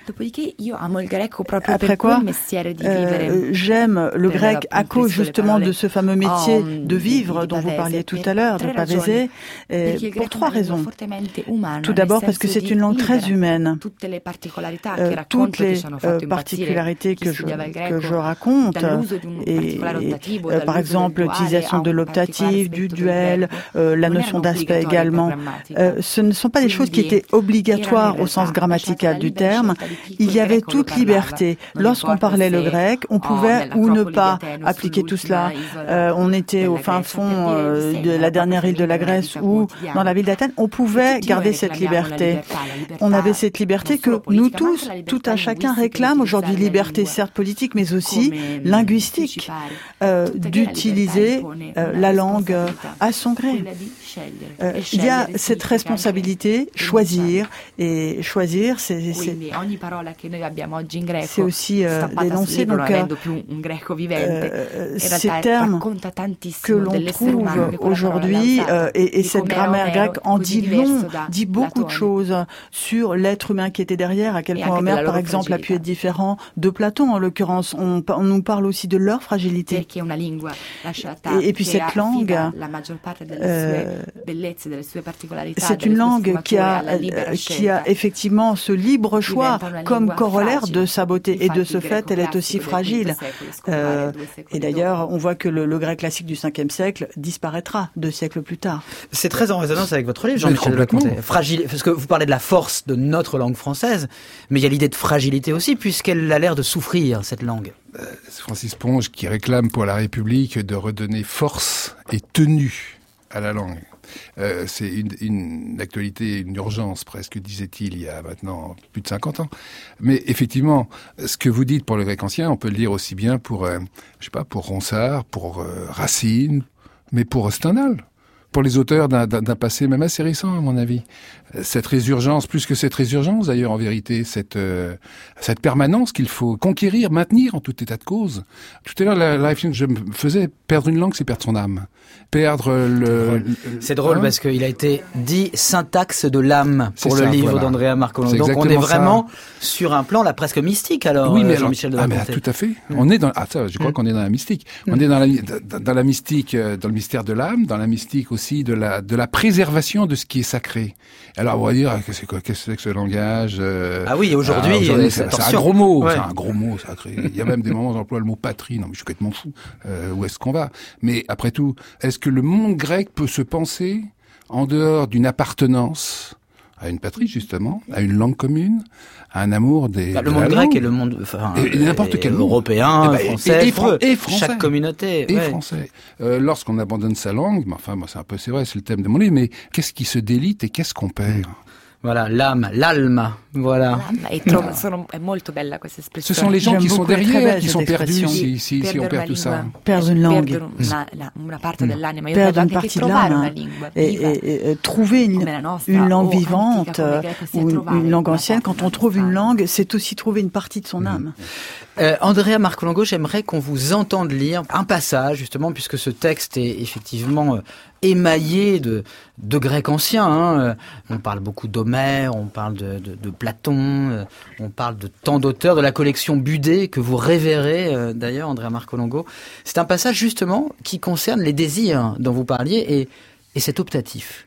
Après quoi, j'aime le grec à cause justement de ce fameux métier de vivre dont vous parliez tout à l'heure, de Pavese, pour 3 raisons. Tout d'abord parce que c'est une langue très humaine. Toutes les particularités que je raconte, et par exemple l'utilisation de l'optative, du duel, la notion d'aspect également, ce ne sont pas des choses qui étaient obligatoires au sens grammatical du terme. Il y avait toute liberté. Lorsqu'on parlait le grec, on pouvait ou ne pas appliquer tout cela. On était au fin fond de la dernière île de la Grèce ou dans la ville d'Athènes. On pouvait garder cette liberté. On avait cette liberté que nous tous, tout un chacun réclame aujourd'hui. Liberté certes politique, mais aussi linguistique, d'utiliser la langue à son gré. Il y a cette responsabilité, choisir, et choisir, c'est aussi l'énoncé, donc ces termes que l'on trouve aujourd'hui, et cette grammaire grecque en dit long, dit beaucoup de choses sur l'être humain qui était derrière, à quel point Homère, par exemple, a pu être différent de Platon, en l'occurrence. On nous parle aussi de leur fragilité. Et puis cette langue, c'est une langue qui a effectivement ce libre choix comme corollaire de sa beauté, et de ce fait, elle est aussi fragile. Et d'ailleurs, on voit que le grec classique du 5e siècle disparaîtra 2 siècles plus tard. C'est très en résonance avec votre livre, Jean-Michel Delaconté. Fragile, parce que vous parlez de la force de notre langue française, mais il y a l'idée de fragilité aussi, puisqu'elle a l'air de souffrir, cette langue. C'est Francis Ponge qui réclame pour la République de redonner force et tenue à la langue. C'est une actualité, une urgence presque, disait-il, il y a maintenant plus de 50 ans. Mais effectivement, ce que vous dites pour le grec ancien, on peut le dire aussi bien pour, pour Ronsard, pour Racine, mais pour Stendhal. Pour les auteurs d'un passé même assez récent, à mon avis. Cette résurgence, plus que cette résurgence d'ailleurs, en vérité, cette permanence qu'il faut conquérir, maintenir en tout état de cause. Tout à l'heure, la réflexion que je me faisais, perdre une langue, c'est perdre son âme. C'est drôle parce qu'il a été dit syntaxe de l'âme pour le livre d'Andrea Marcolongo. Donc on est vraiment sur un plan là presque mystique alors, oui, mais Jean-Michel Delaconté. Tout à fait. On est dans, je crois qu'on est dans la mystique. On est dans la mystique, dans le mystère de l'âme, dans la mystique aussi aussi de la préservation de ce qui est sacré. Alors on va dire qu'est-ce que c'est que ce langage Ah oui, aujourd'hui c'est un gros mot, c'est un gros mot sacré. Il y a même des moments où j'emploie le mot patrie. Non mais je suis complètement fou. Où est-ce qu'on va? Mais après tout, est-ce que le monde grec peut se penser en dehors d'une appartenance à une patrie, justement, à une langue commune, à un amour des... le monde grec et le monde... n'importe quel monde. Européen, français, et français. Chaque communauté. Et français. Lorsqu'on abandonne sa langue, c'est vrai, c'est le thème de mon livre, mais qu'est-ce qui se délite et qu'est-ce qu'on perd? Voilà, l'alma, voilà. È molto bella questa espressione. Ce sont les gens qui sont derrière, qui sont perdus si on perd tout ça. Perdre une langue. Una parte dell'anima. Perdre une partie de l'âme. Et trouver une langue vivante ou une langue ancienne, quand on trouve une langue, c'est aussi trouver une partie de son âme. Andrea Marcolongo, j'aimerais qu'on vous entende lire un passage, justement, puisque ce texte est effectivement émaillé de grec ancien. On parle beaucoup d'Homère, on parle de Platon, on parle de tant d'auteurs, de la collection Budé que vous révérez d'ailleurs, Andrea Marcolongo. C'est un passage justement qui concerne les désirs dont vous parliez et cet optatif.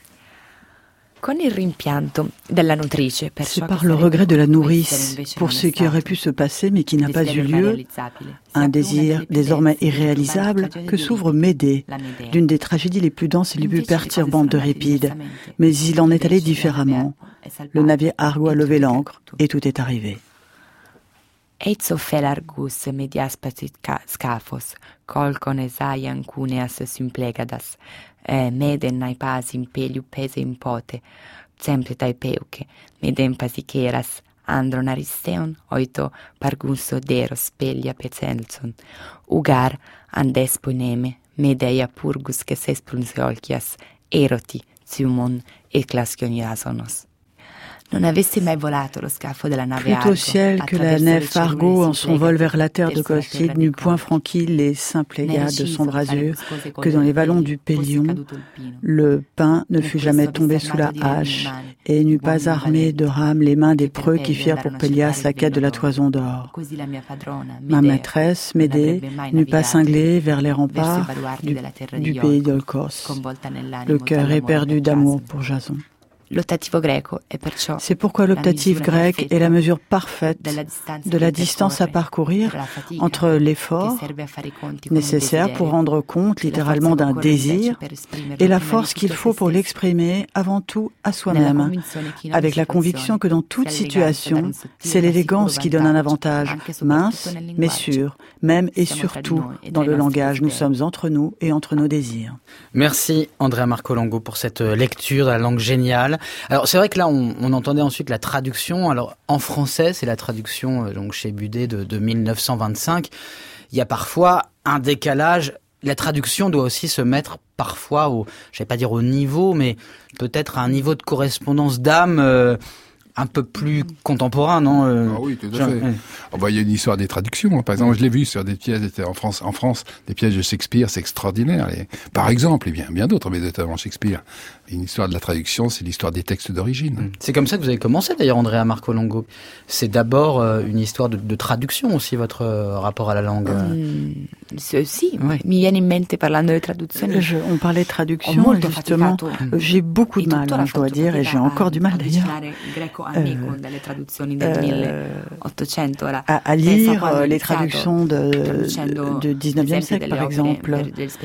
C'est par le regret de la nourrice pour ce qui aurait pu se passer mais qui n'a pas eu lieu, un désir désormais irréalisable, que s'ouvre Médée, l'une des tragédies les plus denses et les plus perturbantes d'Euripide. Mais il en est allé différemment. Le navire Argo a levé l'ancre et tout est arrivé. Largus mediaspatit scaphos, colcon esaian cuneas symplegadas, meden naipas impeliu pese impote, temptai peuce, medem pasikeras, andron aristeon, oito parguso deros pelia pecenson, ugar andes poneme, medeia purgus que sesprunse olchias, eroti, ciumon, eclascion iasonos. Plutôt au ciel que la nef Argo, en son vol vers la terre de Colchide, n'eut point franchi les simples égats de son brasure, que dans les vallons du Pélion, le pin ne fut jamais tombé sous la hache, et n'eut pas armé de rames les mains des preux qui firent pour Pélias la quête de la toison d'or. Ma maîtresse, Médée, n'eut pas cinglé vers les remparts du pays d'Olcos, le cœur éperdu d'amour pour Jason. C'est pourquoi l'optatif grec est la mesure parfaite de la distance à parcourir entre l'effort nécessaire pour rendre compte littéralement d'un désir et la force qu'il faut pour l'exprimer avant tout à soi-même, avec la conviction que dans toute situation, c'est l'élégance qui donne un avantage mince mais sûr, même et surtout dans le langage. Nous sommes entre nous et entre nos désirs. Merci Andrea Marcolongo pour cette lecture de la langue géniale. Alors c'est vrai que là on entendait ensuite la traduction. Alors en français c'est la traduction donc chez Budé de 1925. Il y a parfois un décalage. La traduction doit aussi se mettre parfois je vais pas dire au niveau, mais peut-être à un niveau de correspondance d'âme un peu plus contemporain, non Ah oui, tout à fait. Il y a une histoire des traductions. Par exemple, je l'ai vu sur des pièces en France, des pièces de Shakespeare, c'est extraordinaire. Par exemple, et bien d'autres, mais notamment Shakespeare. Une histoire de la traduction, c'est l'histoire des textes d'origine. C'est comme ça que vous avez commencé, d'ailleurs, Andrea Marcolongo. C'est d'abord une histoire de traduction aussi, votre rapport à la langue. Si, mi viene in mente parlando di traduzione. On parlait de traduction, justement. J'ai beaucoup de mal, je dois dire, et j'ai encore du mal d'ailleurs. À lire les traductions du 19e siècle, par exemple.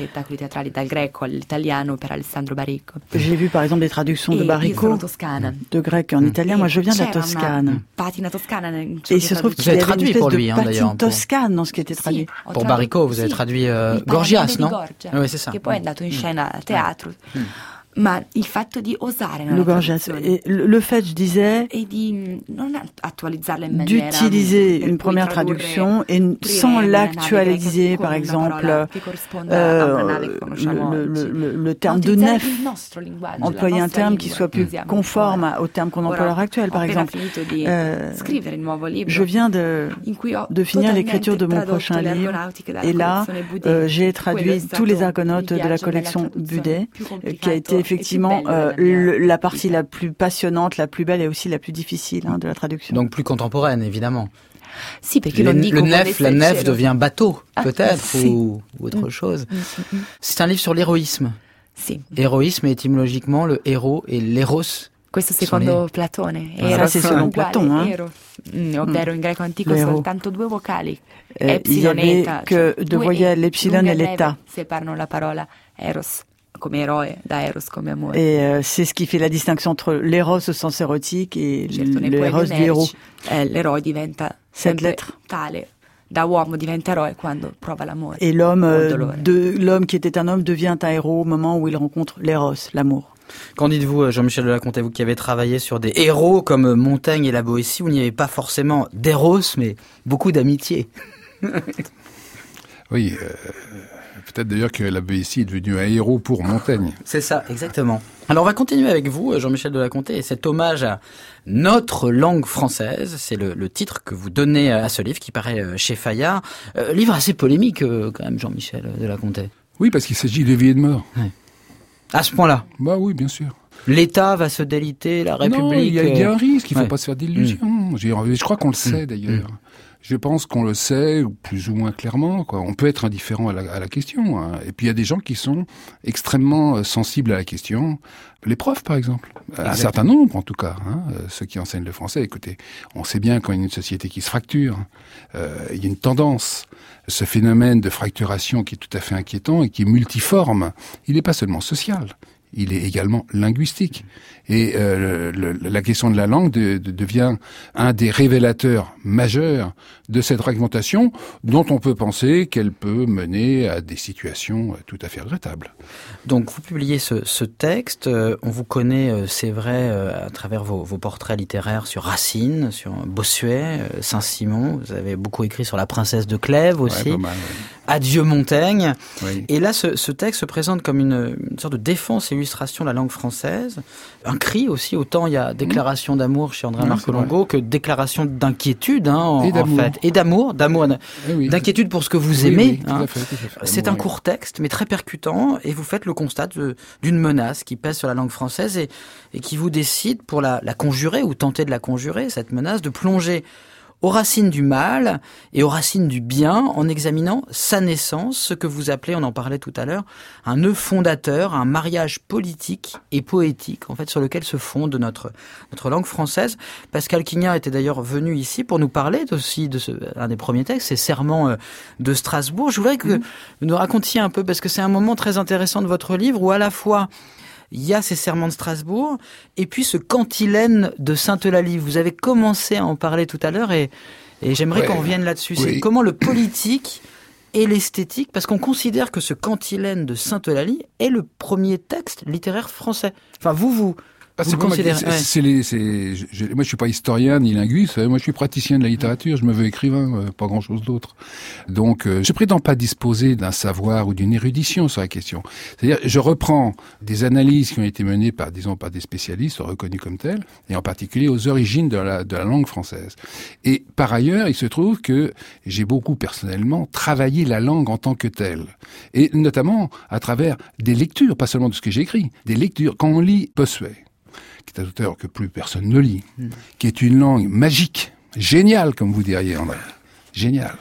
J'ai vu, par exemple, des traductions de Baricco, de grec en italien. Moi, je viens de la Toscane. Et il se trouve qu'il y avait une espèce de patine toscane dans ce qui était traduit. Pour Baricco, vous avez traduit Gorgias, non? Oui, c'est ça. Che poi è andato in scena a teatro. Ma il fatto di osare le Gorgias, le fait, je disais, d'utiliser une première traduction et sans l'actualiser, par exemple, le terme de nef, employer un terme qui soit plus conforme au terme qu'on emploie à l'heure actuelle, par exemple. Je viens de finir l'écriture de mon prochain livre, et là, j'ai traduit tous les argonautes de la collection Budé, qui a été effectivement la partie la plus passionnante, la plus belle et aussi la plus difficile de la traduction. Donc plus contemporaine, évidemment. Si, la nef devient bateau, peut-être, ou autre chose. C'est un livre sur l'héroïsme. Héroïsme, étymologiquement, le héros et l'éros. Questo secondo Platone. Ça, c'est selon Platon. Ovvero in greco antico soltanto due vocali. Il y avait que deux voyelles, l'epsilon et l'eta. Séparano la parola eros come eroe da eros come amore. Et c'est ce qui fait la distinction entre l'éros au sens érotique et l'éros du héros. L'eroe diventa sempre tale. Da uomo diventa eroe quando prova l'amore. Et l'homme qui était un homme devient un héros au moment où il rencontre l'éros, l'amour. Qu'en dites-vous, Jean-Michel Delaconté, vous qui avez travaillé sur des héros comme Montaigne et la Boétie, où il n'y avait pas forcément d'éros, mais beaucoup d'amitié. Oui, peut-être d'ailleurs que la Boétie est devenue un héros pour Montaigne. C'est ça, exactement. Alors on va continuer avec vous, Jean-Michel Delaconté, et cet hommage à notre langue française, c'est le titre que vous donnez à ce livre qui paraît chez Fayard. Livre assez polémique quand même, Jean-Michel Delaconté. Oui, parce qu'il s'agit de vie et de mort. Ouais. À ce point-là? Bah oui, bien sûr. L'État va se déliter, la République... Non, il y a un risque, il ne faut pas se faire d'illusions. Je crois qu'on le sait d'ailleurs. Je pense qu'on le sait, plus ou moins clairement, quoi. On peut être indifférent à la question. Hein. Et puis il y a des gens qui sont extrêmement sensibles à la question. Les profs, par exemple. Un certain nombre, en tout cas. Hein. Ceux qui enseignent le français, écoutez, on sait bien quand il y a une société qui se fracture, il y a une tendance. Ce phénomène de fracturation qui est tout à fait inquiétant et qui est multiforme, il n'est pas seulement social. Il est également linguistique. Et la question de la langue devient un des révélateurs majeurs de cette fragmentation dont on peut penser qu'elle peut mener à des situations tout à fait regrettables. Donc vous publiez ce texte, on vous connaît, c'est vrai, à travers vos portraits littéraires sur Racine, sur Bossuet, Saint-Simon, vous avez beaucoup écrit sur la princesse de Clèves aussi, pas mal, oui. Adieu Montaigne, oui. Et là ce texte se présente comme une sorte de défense et illustration de la langue française, un cri aussi, autant il y a déclaration d'amour chez Andrea Marcolongo que déclaration d'inquiétude en fait, et d'amour, d'inquiétude pour ce que vous aimez. Tout à fait. C'est un court texte mais très percutant et vous faites le constat d'une menace qui pèse sur la langue française et qui vous décide pour la conjurer ou tenter de la conjurer, cette menace, de plonger aux racines du mal et aux racines du bien en examinant sa naissance, ce que vous appelez, on en parlait tout à l'heure, un nœud fondateur, un mariage politique et poétique, en fait, sur lequel se fonde notre langue française. Pascal Quignard était d'ailleurs venu ici pour nous parler aussi de un des premiers textes, c'est Serments de Strasbourg. Je voudrais que vous nous racontiez un peu, parce que c'est un moment très intéressant de votre livre où à la fois il y a ces Serments de Strasbourg, et puis ce cantilène de Sainte-Eulalie. Vous avez commencé à en parler tout à l'heure, et j'aimerais qu'on revienne là-dessus. Oui. C'est comment le politique et l'esthétique, parce qu'on considère que ce cantilène de Sainte-Eulalie est le premier texte littéraire français. Enfin, vous le considérez. Moi, je suis pas historien ni linguiste. Moi, je suis praticien de la littérature. Je me veux écrivain, pas grand-chose d'autre. Donc, je prétends pas disposer d'un savoir ou d'une érudition sur la question. C'est-à-dire, je reprends des analyses qui ont été menées par des spécialistes reconnus comme tels, et en particulier aux origines de la langue française. Et par ailleurs, il se trouve que j'ai beaucoup personnellement travaillé la langue en tant que telle, et notamment à travers des lectures, pas seulement de ce que j'ai écrit, des lectures. Quand on lit Bossuet, qui est un auteur que plus personne ne lit, qui est une langue magique, géniale, comme vous diriez, André. Géniale.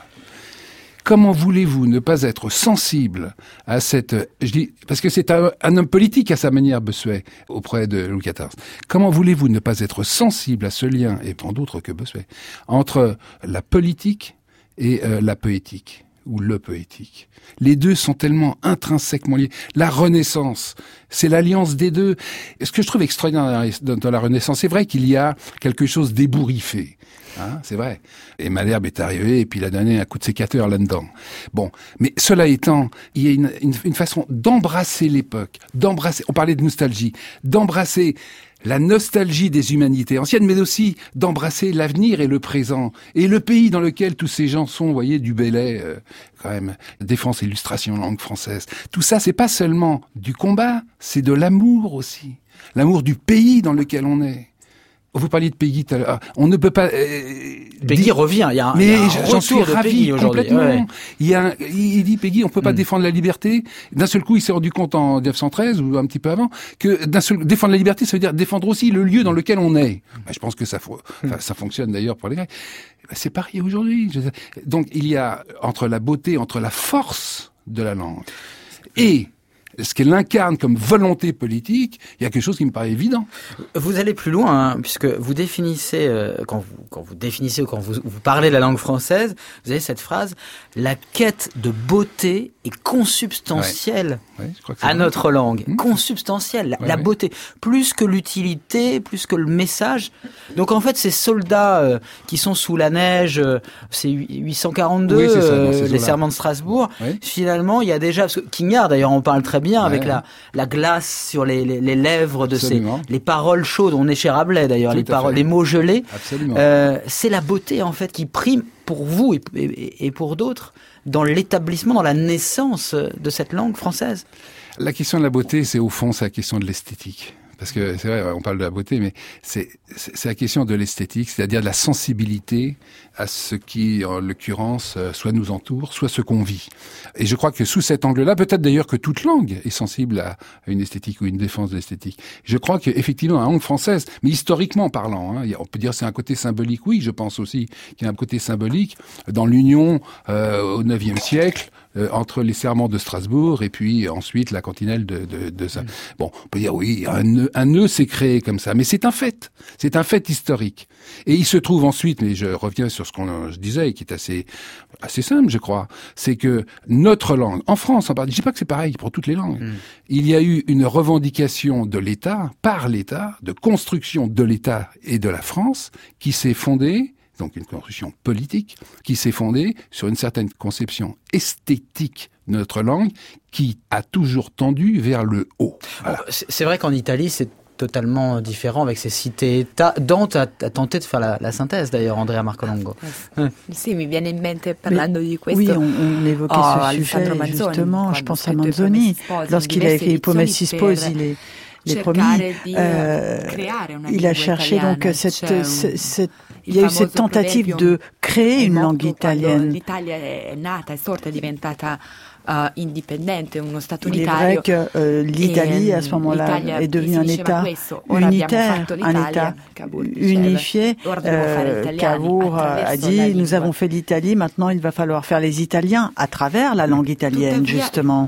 Comment voulez-vous ne pas être sensible à parce que c'est un homme politique à sa manière, Bossuet, auprès de Louis XIV. Comment voulez-vous ne pas être sensible à ce lien, et tant d'autres que Bossuet, entre la politique et la poétique, ou le poétique. Les deux sont tellement intrinsèquement liés. La Renaissance, c'est l'alliance des deux. Ce que je trouve extraordinaire dans la Renaissance, c'est vrai qu'il y a quelque chose d'ébouriffé. Hein, c'est vrai. Et Malherbe est arrivé et puis il a donné un coup de sécateur là-dedans. Bon, mais cela étant, il y a une façon d'embrasser l'époque, on parlait de nostalgie, d'embrasser la nostalgie des humanités anciennes, mais aussi d'embrasser l'avenir et le présent. Et le pays dans lequel tous ces gens sont, vous voyez, du Bellay, quand même, défense, illustration, langue française. Tout ça, c'est pas seulement du combat, c'est de l'amour aussi. L'amour du pays dans lequel on est. Vous parliez de Peggy tout à l'heure. On ne peut pas... Peggy revient. Il y a un j'en suis ravi complètement. Ouais. Il dit Peggy, on peut pas défendre la liberté. D'un seul coup, il s'est rendu compte en 1913 ou un petit peu avant que défendre la liberté, ça veut dire défendre aussi le lieu dans lequel on est. Je pense que ça fonctionne d'ailleurs pour les Grecs. C'est pareil aujourd'hui. Donc il y a entre la beauté, entre la force de la langue et ce qu'elle incarne comme volonté politique, il y a quelque chose qui me paraît évident. Vous allez plus loin, puisque vous définissez, quand vous définissez ou quand vous parlez de la langue française, vous avez cette phrase, la quête de beauté est consubstantielle à notre langue. Consubstantielle, la beauté. Plus que l'utilité, plus que le message. Donc en fait, ces soldats qui sont sous la neige, c'est 842, les serments de Strasbourg, finalement, il y a déjà, parce que Quignard d'ailleurs en parle très bien, avec la glace sur les lèvres de les paroles chaudes, on est chez Rabelais d'ailleurs, les mots gelés. C'est la beauté en fait qui prime pour vous et pour d'autres dans l'établissement, dans la naissance de cette langue française. La question de la beauté, c'est au fond, c'est la question de l'esthétique. Parce que c'est vrai, on parle de la beauté, mais c'est la question de l'esthétique, c'est-à-dire de la sensibilité à ce qui, en l'occurrence, soit nous entoure, soit ce qu'on vit. Et je crois que sous cet angle-là, peut-être d'ailleurs que toute langue est sensible à une esthétique ou une défense de l'esthétique. Je crois qu'effectivement, la langue française, mais historiquement parlant, on peut dire c'est un côté symbolique, oui, je pense aussi qu'il y a un côté symbolique dans l'union au IXe siècle, entre les serments de Strasbourg et puis ensuite la cantinelle de ça. Bon, on peut dire oui, un nœud s'est créé comme ça, mais c'est un fait historique. Et il se trouve ensuite, mais je reviens sur ce je disais et qui est assez simple, je crois, c'est que notre langue, en France, je dis pas que c'est pareil pour toutes les langues, il y a eu une revendication de l'État, par l'État, de construction de l'État et de la France, qui s'est fondée, donc une construction politique, qui s'est fondée sur une certaine conception esthétique de notre langue, qui a toujours tendu vers le haut. Voilà. C'est vrai qu'en Italie, c'est totalement différent avec ces cités-États. Dante a tenté de faire la synthèse, d'ailleurs, Andrea Marcolongo. Sì, mi viene in mente parlando di questo. Oui, on évoquait ce sujet, justement. Je pense à Manzoni. Lorsqu'il a écrit Promessi Sposi, les promis, il a cherché donc il y a eu cette tentative de créer une langue italienne. L'Italia è nata, è sorta, è diventata indipendente, uno Stato unitario. Il est vrai que l'Italie, à ce moment-là, est devenue un État unitaire, un État unifié. Cavour a dit, nous avons fait l'Italie, maintenant il va falloir faire les Italiens à travers la langue italienne, justement.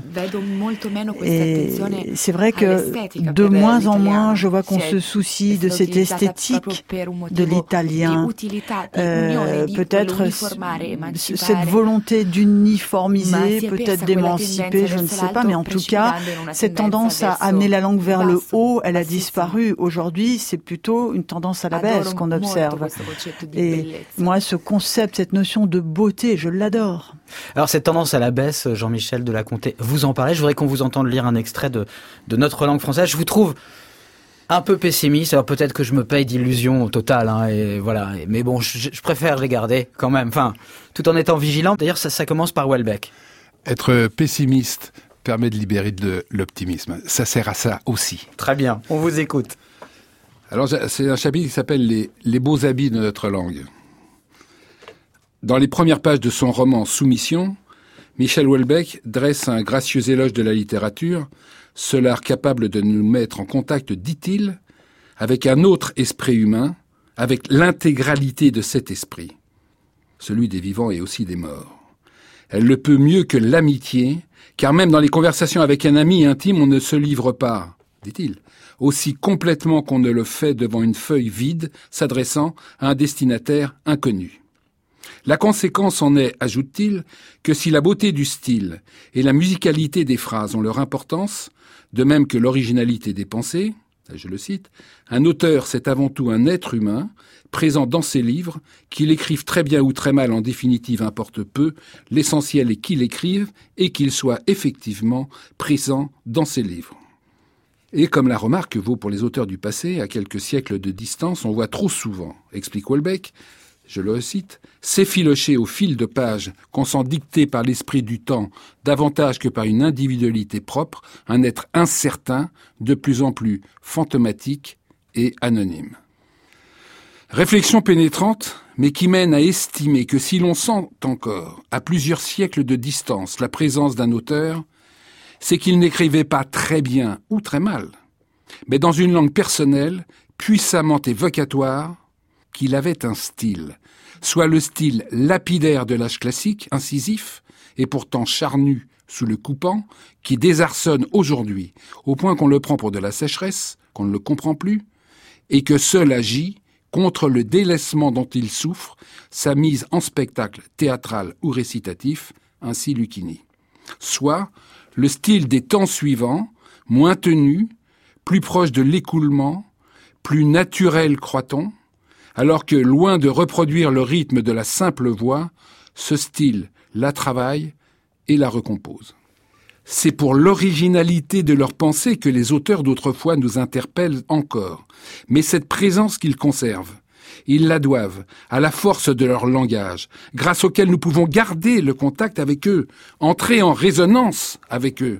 Et c'est vrai que de moins en moins, je vois qu'on se soucie de cette esthétique de l'italien. Peut-être cette volonté d'uniformiser, peut-être d'émanciper, je ne sais pas, mais en tout cas, cette tendance à amener la langue vers le haut, elle a disparu. Aujourd'hui, c'est plutôt une tendance à la baisse qu'on observe. Et moi, ce concept, cette notion de beauté, je l'adore. Alors, cette tendance à la baisse, Jean-Michel Delaconté, vous en parlez. Je voudrais qu'on vous entende lire un extrait de notre langue française. Je vous trouve un peu pessimiste, alors peut-être que je me paye d'illusions totales, et voilà. Mais bon, je préfère les garder quand même, tout en étant vigilant. D'ailleurs, ça commence par Houellebecq. Être pessimiste permet de libérer de l'optimisme. Ça sert à ça aussi. Très bien, on vous écoute. Alors, c'est un chapitre qui s'appelle les beaux habits de notre langue. Dans les premières pages de son roman Soumission, Michel Houellebecq dresse un gracieux éloge de la littérature, seul art capable de nous mettre en contact, dit-il, avec un autre esprit humain, avec l'intégralité de cet esprit, celui des vivants et aussi des morts. Elle le peut mieux que l'amitié, car même dans les conversations avec un ami intime, on ne se livre pas, dit-il, aussi complètement qu'on ne le fait devant une feuille vide, s'adressant à un destinataire inconnu. La conséquence en est, ajoute-t-il, que si la beauté du style et la musicalité des phrases ont leur importance, de même que l'originalité des pensées, je le cite, un auteur c'est avant tout un être humain, présent dans ses livres, qu'il écrive très bien ou très mal, en définitive importe peu, l'essentiel est qu'il écrive et qu'il soit effectivement présent dans ses livres. Et comme la remarque vaut pour les auteurs du passé, à quelques siècles de distance, on voit trop souvent, explique Houellebecq, je le cite, s'effilocher au fil de pages qu'on sent dicter par l'esprit du temps davantage que par une individualité propre, un être incertain, de plus en plus fantomatique et anonyme. Réflexion pénétrante, mais qui mène à estimer que si l'on sent encore, à plusieurs siècles de distance, la présence d'un auteur, c'est qu'il n'écrivait pas très bien ou très mal, mais dans une langue personnelle, puissamment évocatoire, qu'il avait un style, soit le style lapidaire de l'âge classique, incisif, et pourtant charnu sous le coupant, qui désarçonne aujourd'hui, au point qu'on le prend pour de la sécheresse, qu'on ne le comprend plus, et que seul agit, contre le délaissement dont il souffre, sa mise en spectacle théâtral ou récitatif, ainsi Lucchini. Soit le style des temps suivants, moins tenu, plus proche de l'écoulement, plus naturel, croit-on, alors que, loin de reproduire le rythme de la simple voix, ce style la travaille et la recompose. C'est pour l'originalité de leur pensée que les auteurs d'autrefois nous interpellent encore, mais cette présence qu'ils conservent, ils la doivent à la force de leur langage, grâce auquel nous pouvons garder le contact avec eux, entrer en résonance avec eux.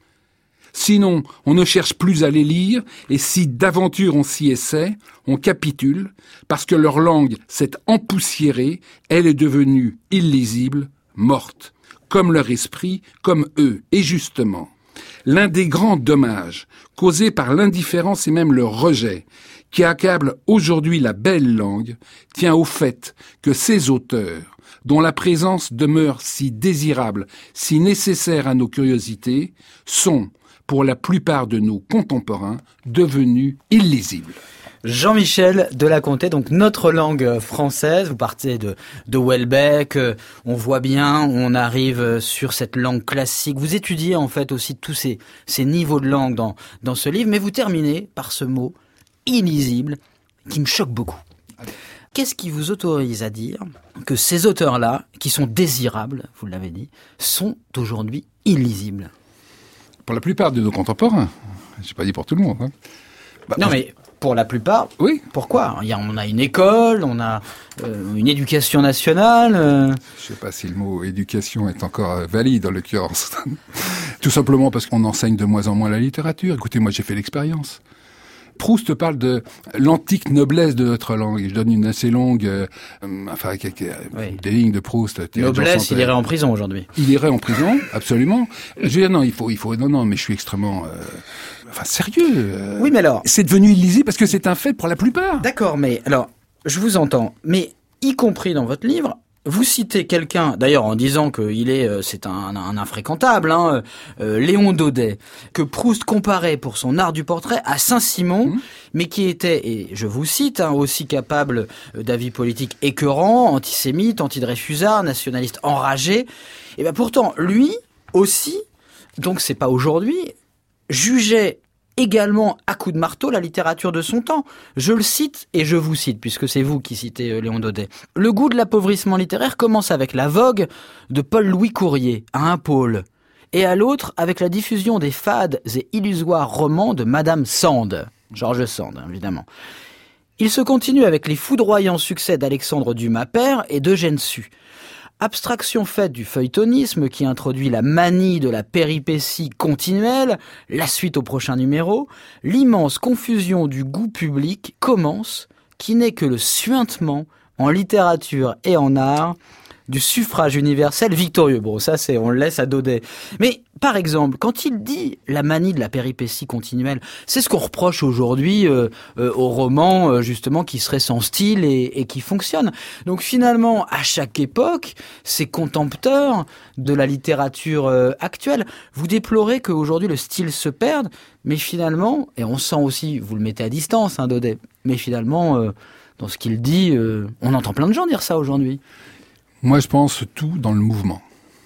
Sinon, on ne cherche plus à les lire, et si d'aventure on s'y essaie, on capitule, parce que leur langue s'est empoussiérée, elle est devenue illisible, morte, comme leur esprit, comme eux, et justement. L'un des grands dommages causés par l'indifférence et même le rejet qui accable aujourd'hui la belle langue tient au fait que ces auteurs, dont la présence demeure si désirable, si nécessaire à nos curiosités, sont, pour la plupart de nos contemporains, devenus illisibles. Jean-Michel Delaconté, donc notre langue française, vous partez de Houellebecq, on voit bien, on arrive sur cette langue classique. Vous étudiez en fait aussi tous ces niveaux de langue dans ce livre, mais vous terminez par ce mot illisible qui me choque beaucoup. Qu'est-ce qui vous autorise à dire que ces auteurs-là, qui sont désirables, vous l'avez dit, sont aujourd'hui illisibles? Pour la plupart de nos contemporains, je n'ai pas dit pour tout le monde. Non mais pour la plupart, oui. Pourquoi ? On a une école, on a une éducation nationale. Je ne sais pas si le mot éducation est encore valide en l'occurrence. Tout simplement parce qu'on enseigne de moins en moins la littérature. Écoutez, moi j'ai fait l'expérience. Proust parle de l'antique noblesse de notre langue. Je donne une assez longue, des lignes de Proust. Noblesse, il irait en prison aujourd'hui. Il irait en prison, absolument. Je veux dire, non, mais je suis extrêmement, sérieux. Oui, mais alors. C'est devenu illisible parce que c'est un fait pour la plupart. D'accord, mais alors, je vous entends, mais y compris dans votre livre, vous citez quelqu'un, d'ailleurs en disant que c'est un infréquentable, Léon Daudet, que Proust comparait pour son art du portrait à Saint-Simon, mais qui était, et je vous cite, aussi capable d'avis politiques écœurants, antisémite, antidreyfusard, nationaliste enragé. Et ben pourtant, lui aussi, donc c'est pas aujourd'hui, jugeait également à coups de marteau la littérature de son temps. Je le cite et je vous cite, puisque c'est vous qui citez Léon Daudet. Le goût de l'appauvrissement littéraire commence avec la vogue de Paul-Louis Courier, à un pôle, et à l'autre avec la diffusion des fades et illusoires romans de Madame Sand, George Sand, évidemment. Il se continue avec les foudroyants succès d'Alexandre Dumas père et d'Eugène Sue. Abstraction faite du feuilletonisme qui introduit la manie de la péripétie continuelle, la suite au prochain numéro, l'immense confusion du goût public commence, qui n'est que le suintement en littérature et en art du suffrage universel victorieux. Bon, ça on le laisse à Daudet. Mais, par exemple, quand il dit la manie de la péripétie continuelle, c'est ce qu'on reproche aujourd'hui aux romans, justement, qui seraient sans style et qui fonctionnent. Donc finalement, à chaque époque, ces contempteurs de la littérature actuelle, vous déplorez qu'aujourd'hui le style se perde, mais finalement, et on sent aussi, vous le mettez à distance, Daudet, mais finalement, dans ce qu'il dit, on entend plein de gens dire ça aujourd'hui. Moi, je pense tout dans le mouvement.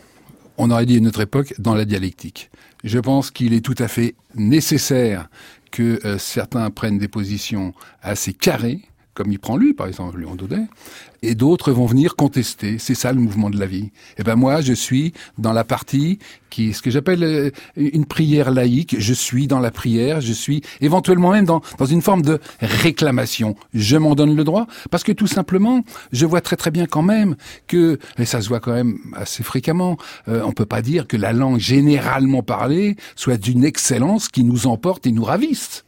On aurait dit à notre époque dans la dialectique. Je pense qu'il est tout à fait nécessaire que certains prennent des positions assez carrées, comme il prend lui, par exemple, Léon Daudet, et d'autres vont venir contester. C'est ça le mouvement de la vie. Et ben moi, je suis dans la partie qui est ce que j'appelle une prière laïque. Je suis dans la prière, je suis éventuellement même dans une forme de réclamation. Je m'en donne le droit, parce que tout simplement, je vois très très bien quand même que, et ça se voit quand même assez fréquemment, on peut pas dire que la langue généralement parlée soit d'une excellence qui nous emporte et nous ravisse.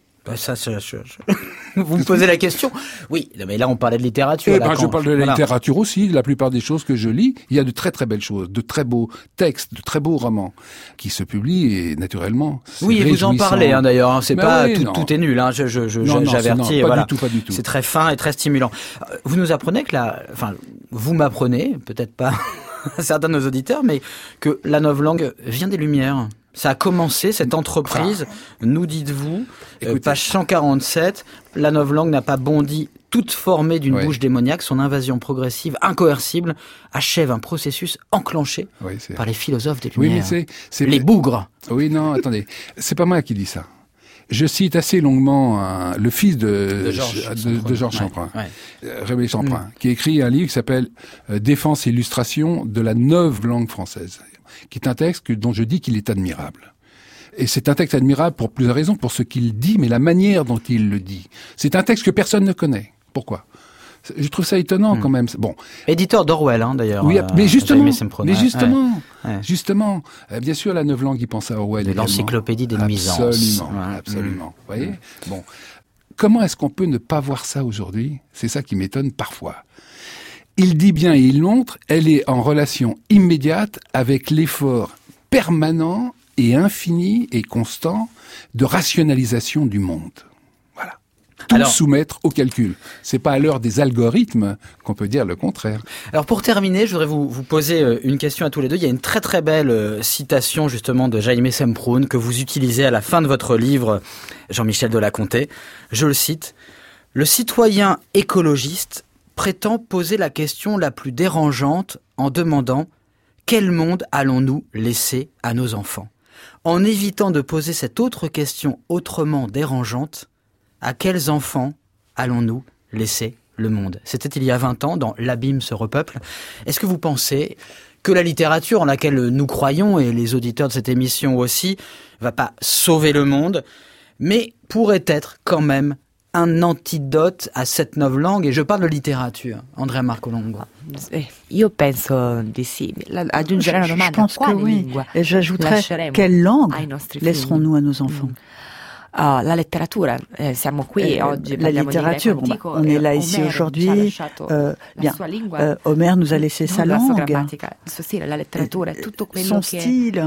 Vous me posez la question. Oui, mais là on parlait de littérature. Je parle de la littérature aussi. La plupart des choses que je lis, il y a de très très belles choses, de très beaux textes, de très beaux romans qui se publient et naturellement. Oui, et vous en parlez d'ailleurs. C'est pas tout est nul. J'avertis. Pas du tout. C'est très fin et très stimulant. Vous nous apprenez que vous m'apprenez, peut-être pas à certains de nos auditeurs, mais que la novlangue vient des Lumières. Ça a commencé, cette entreprise, nous dites-vous, page 147, la novlangue n'a pas bondi, toute formée d'une bouche démoniaque, son invasion progressive, incoercible, achève un processus enclenché par les philosophes des Lumières. Oui, mais c'est les bougres. Oui, non, attendez, c'est pas moi qui dis ça. Je cite assez longuement le fils de Georges Champrin, Rémy Champrin, qui a écrit un livre qui s'appelle Défense et illustration de la neuve langue française, qui est un texte dont je dis qu'il est admirable. Et c'est un texte admirable pour plusieurs raisons, pour ce qu'il dit, mais la manière dont il le dit. C'est un texte que personne ne connaît. Pourquoi ? Je trouve ça étonnant quand même. Bon. Éditeur d'Orwell, d'ailleurs. Oui, mais justement, bien sûr, la neuve langue, il pense à Orwell. De l'encyclopédie des nuisances. Absolument. Vous voyez ? Bon. Comment est-ce qu'on peut ne pas voir ça aujourd'hui ? C'est ça qui m'étonne parfois. Il dit bien et il montre, elle est en relation immédiate avec l'effort permanent et infini et constant de rationalisation du monde. Voilà. Tout soumettre au calcul. C'est pas à l'heure des algorithmes qu'on peut dire le contraire. Alors pour terminer, je voudrais vous poser une question à tous les deux. Il y a une très très belle citation justement de Jaime Semprún que vous utilisez à la fin de votre livre, Jean-Michel Delaconté. Je le cite. « Le citoyen écologiste prétend poser la question la plus dérangeante en demandant « Quel monde allons-nous laisser à nos enfants ?» En évitant de poser cette autre question autrement dérangeante, à quels enfants allons-nous laisser le monde ? C'était il y a 20 ans, dans L'abîme se repeuple. Est-ce que vous pensez que la littérature en laquelle nous croyons, et les auditeurs de cette émission aussi, va pas sauver le monde, mais pourrait être quand même un antidote à cette novlangue, et je parle de littérature. Andrea Marcolongo. Io penso di sì. Aggiungerei una domanda. Je pense que oui. Et j'ajouterais, quelle langue laisserons-nous à nos enfants ? La letteratura, siamo qui oggi. La littérature, on est là ici aujourd'hui. Homère nous a laissé sa langue, son style,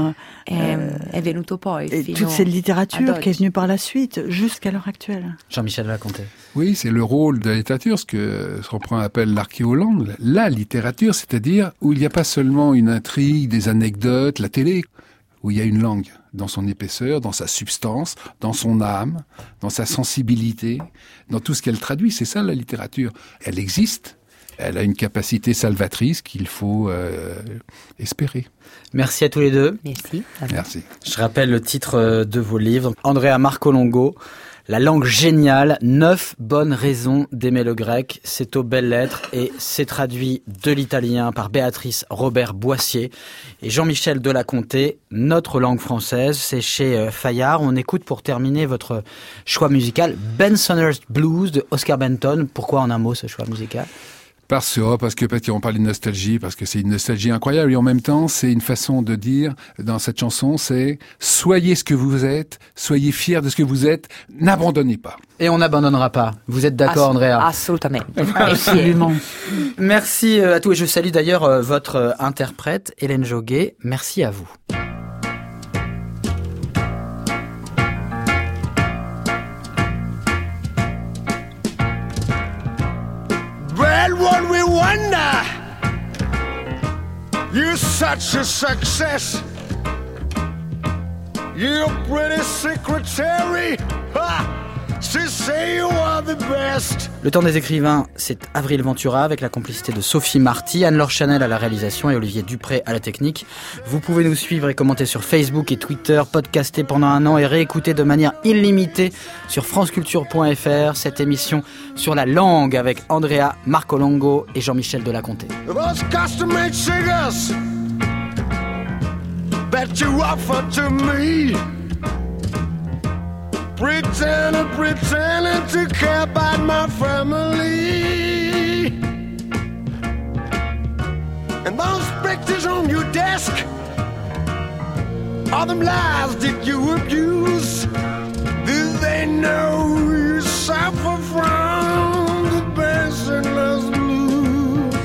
et toute cette littérature qui est venue par la suite, jusqu'à l'heure actuelle. Jean-Michel Delaconté. Oui, c'est le rôle de la littérature, ce que Semprún appelle l'archéolangue, la littérature, c'est-à-dire où il n'y a pas seulement une intrigue, des anecdotes, la télé, où il y a une langue dans son épaisseur, dans sa substance, dans son âme, dans sa sensibilité, dans tout ce qu'elle traduit. C'est ça la littérature. Elle existe, elle a une capacité salvatrice qu'il faut espérer. Merci à tous les deux. Merci. Je rappelle le titre de vos livres. Andrea Marcolongo, La langue géniale, 9 bonnes raisons d'aimer le grec. C'est aux belles lettres et c'est traduit de l'italien par Béatrice Robert-Boissier et Jean-Michel Delaconté, Notre langue française. C'est chez Fayard. On écoute pour terminer votre choix musical, Bensonhurst Blues de Oscar Benton. Pourquoi en un mot ce choix musical ? Parce que peut-être on parle de nostalgie, parce que c'est une nostalgie incroyable, et en même temps, c'est une façon de dire, dans cette chanson, c'est « Soyez ce que vous êtes, soyez fiers de ce que vous êtes, n'abandonnez pas ». Et on n'abandonnera pas. Vous êtes d'accord, Andrea ? Absolument. Absolument. Merci à tous, et je salue d'ailleurs votre interprète, Hélène Joguet. Merci à vous. What we wonder, you're such a success. You're pretty secretary. Ha! She say you are the best. Le temps des écrivains, c'est Avril Ventura avec la complicité de Sophie Marty, Anne-Laure Chanel à la réalisation et Olivier Dupré à la technique. Vous pouvez nous suivre et commenter sur Facebook et Twitter, podcaster pendant un an et réécouter de manière illimitée sur franceculture.fr cette émission sur la langue avec Andrea Marcolongo et Jean-Michel Delaconté. Those custom-made cigars that you offer to me, pretending to care about my family, and those pictures on your desk, all them lies that you abuse, do they know you suffer from the Bensonhurst blues?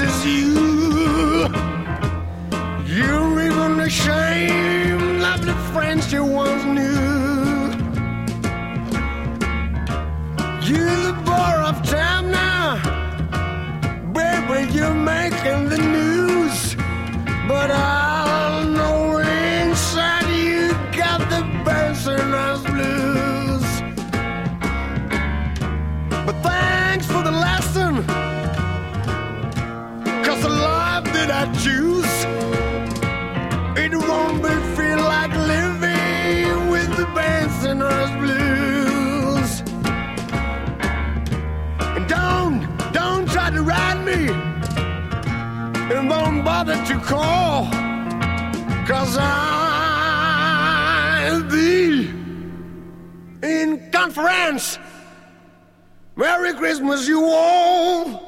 is you. You're even ashamed of the friends you once knew. You're the bore of time now, baby, you're making the news. But I know inside you got the Bensonhurst blues. But thanks for the lesson, 'cause the life that I choose, it won't be feel like living with the Bensonhurst blues. And don't try to ride me, and don't bother to call, 'cause I'll be in conference. Merry Christmas, you all.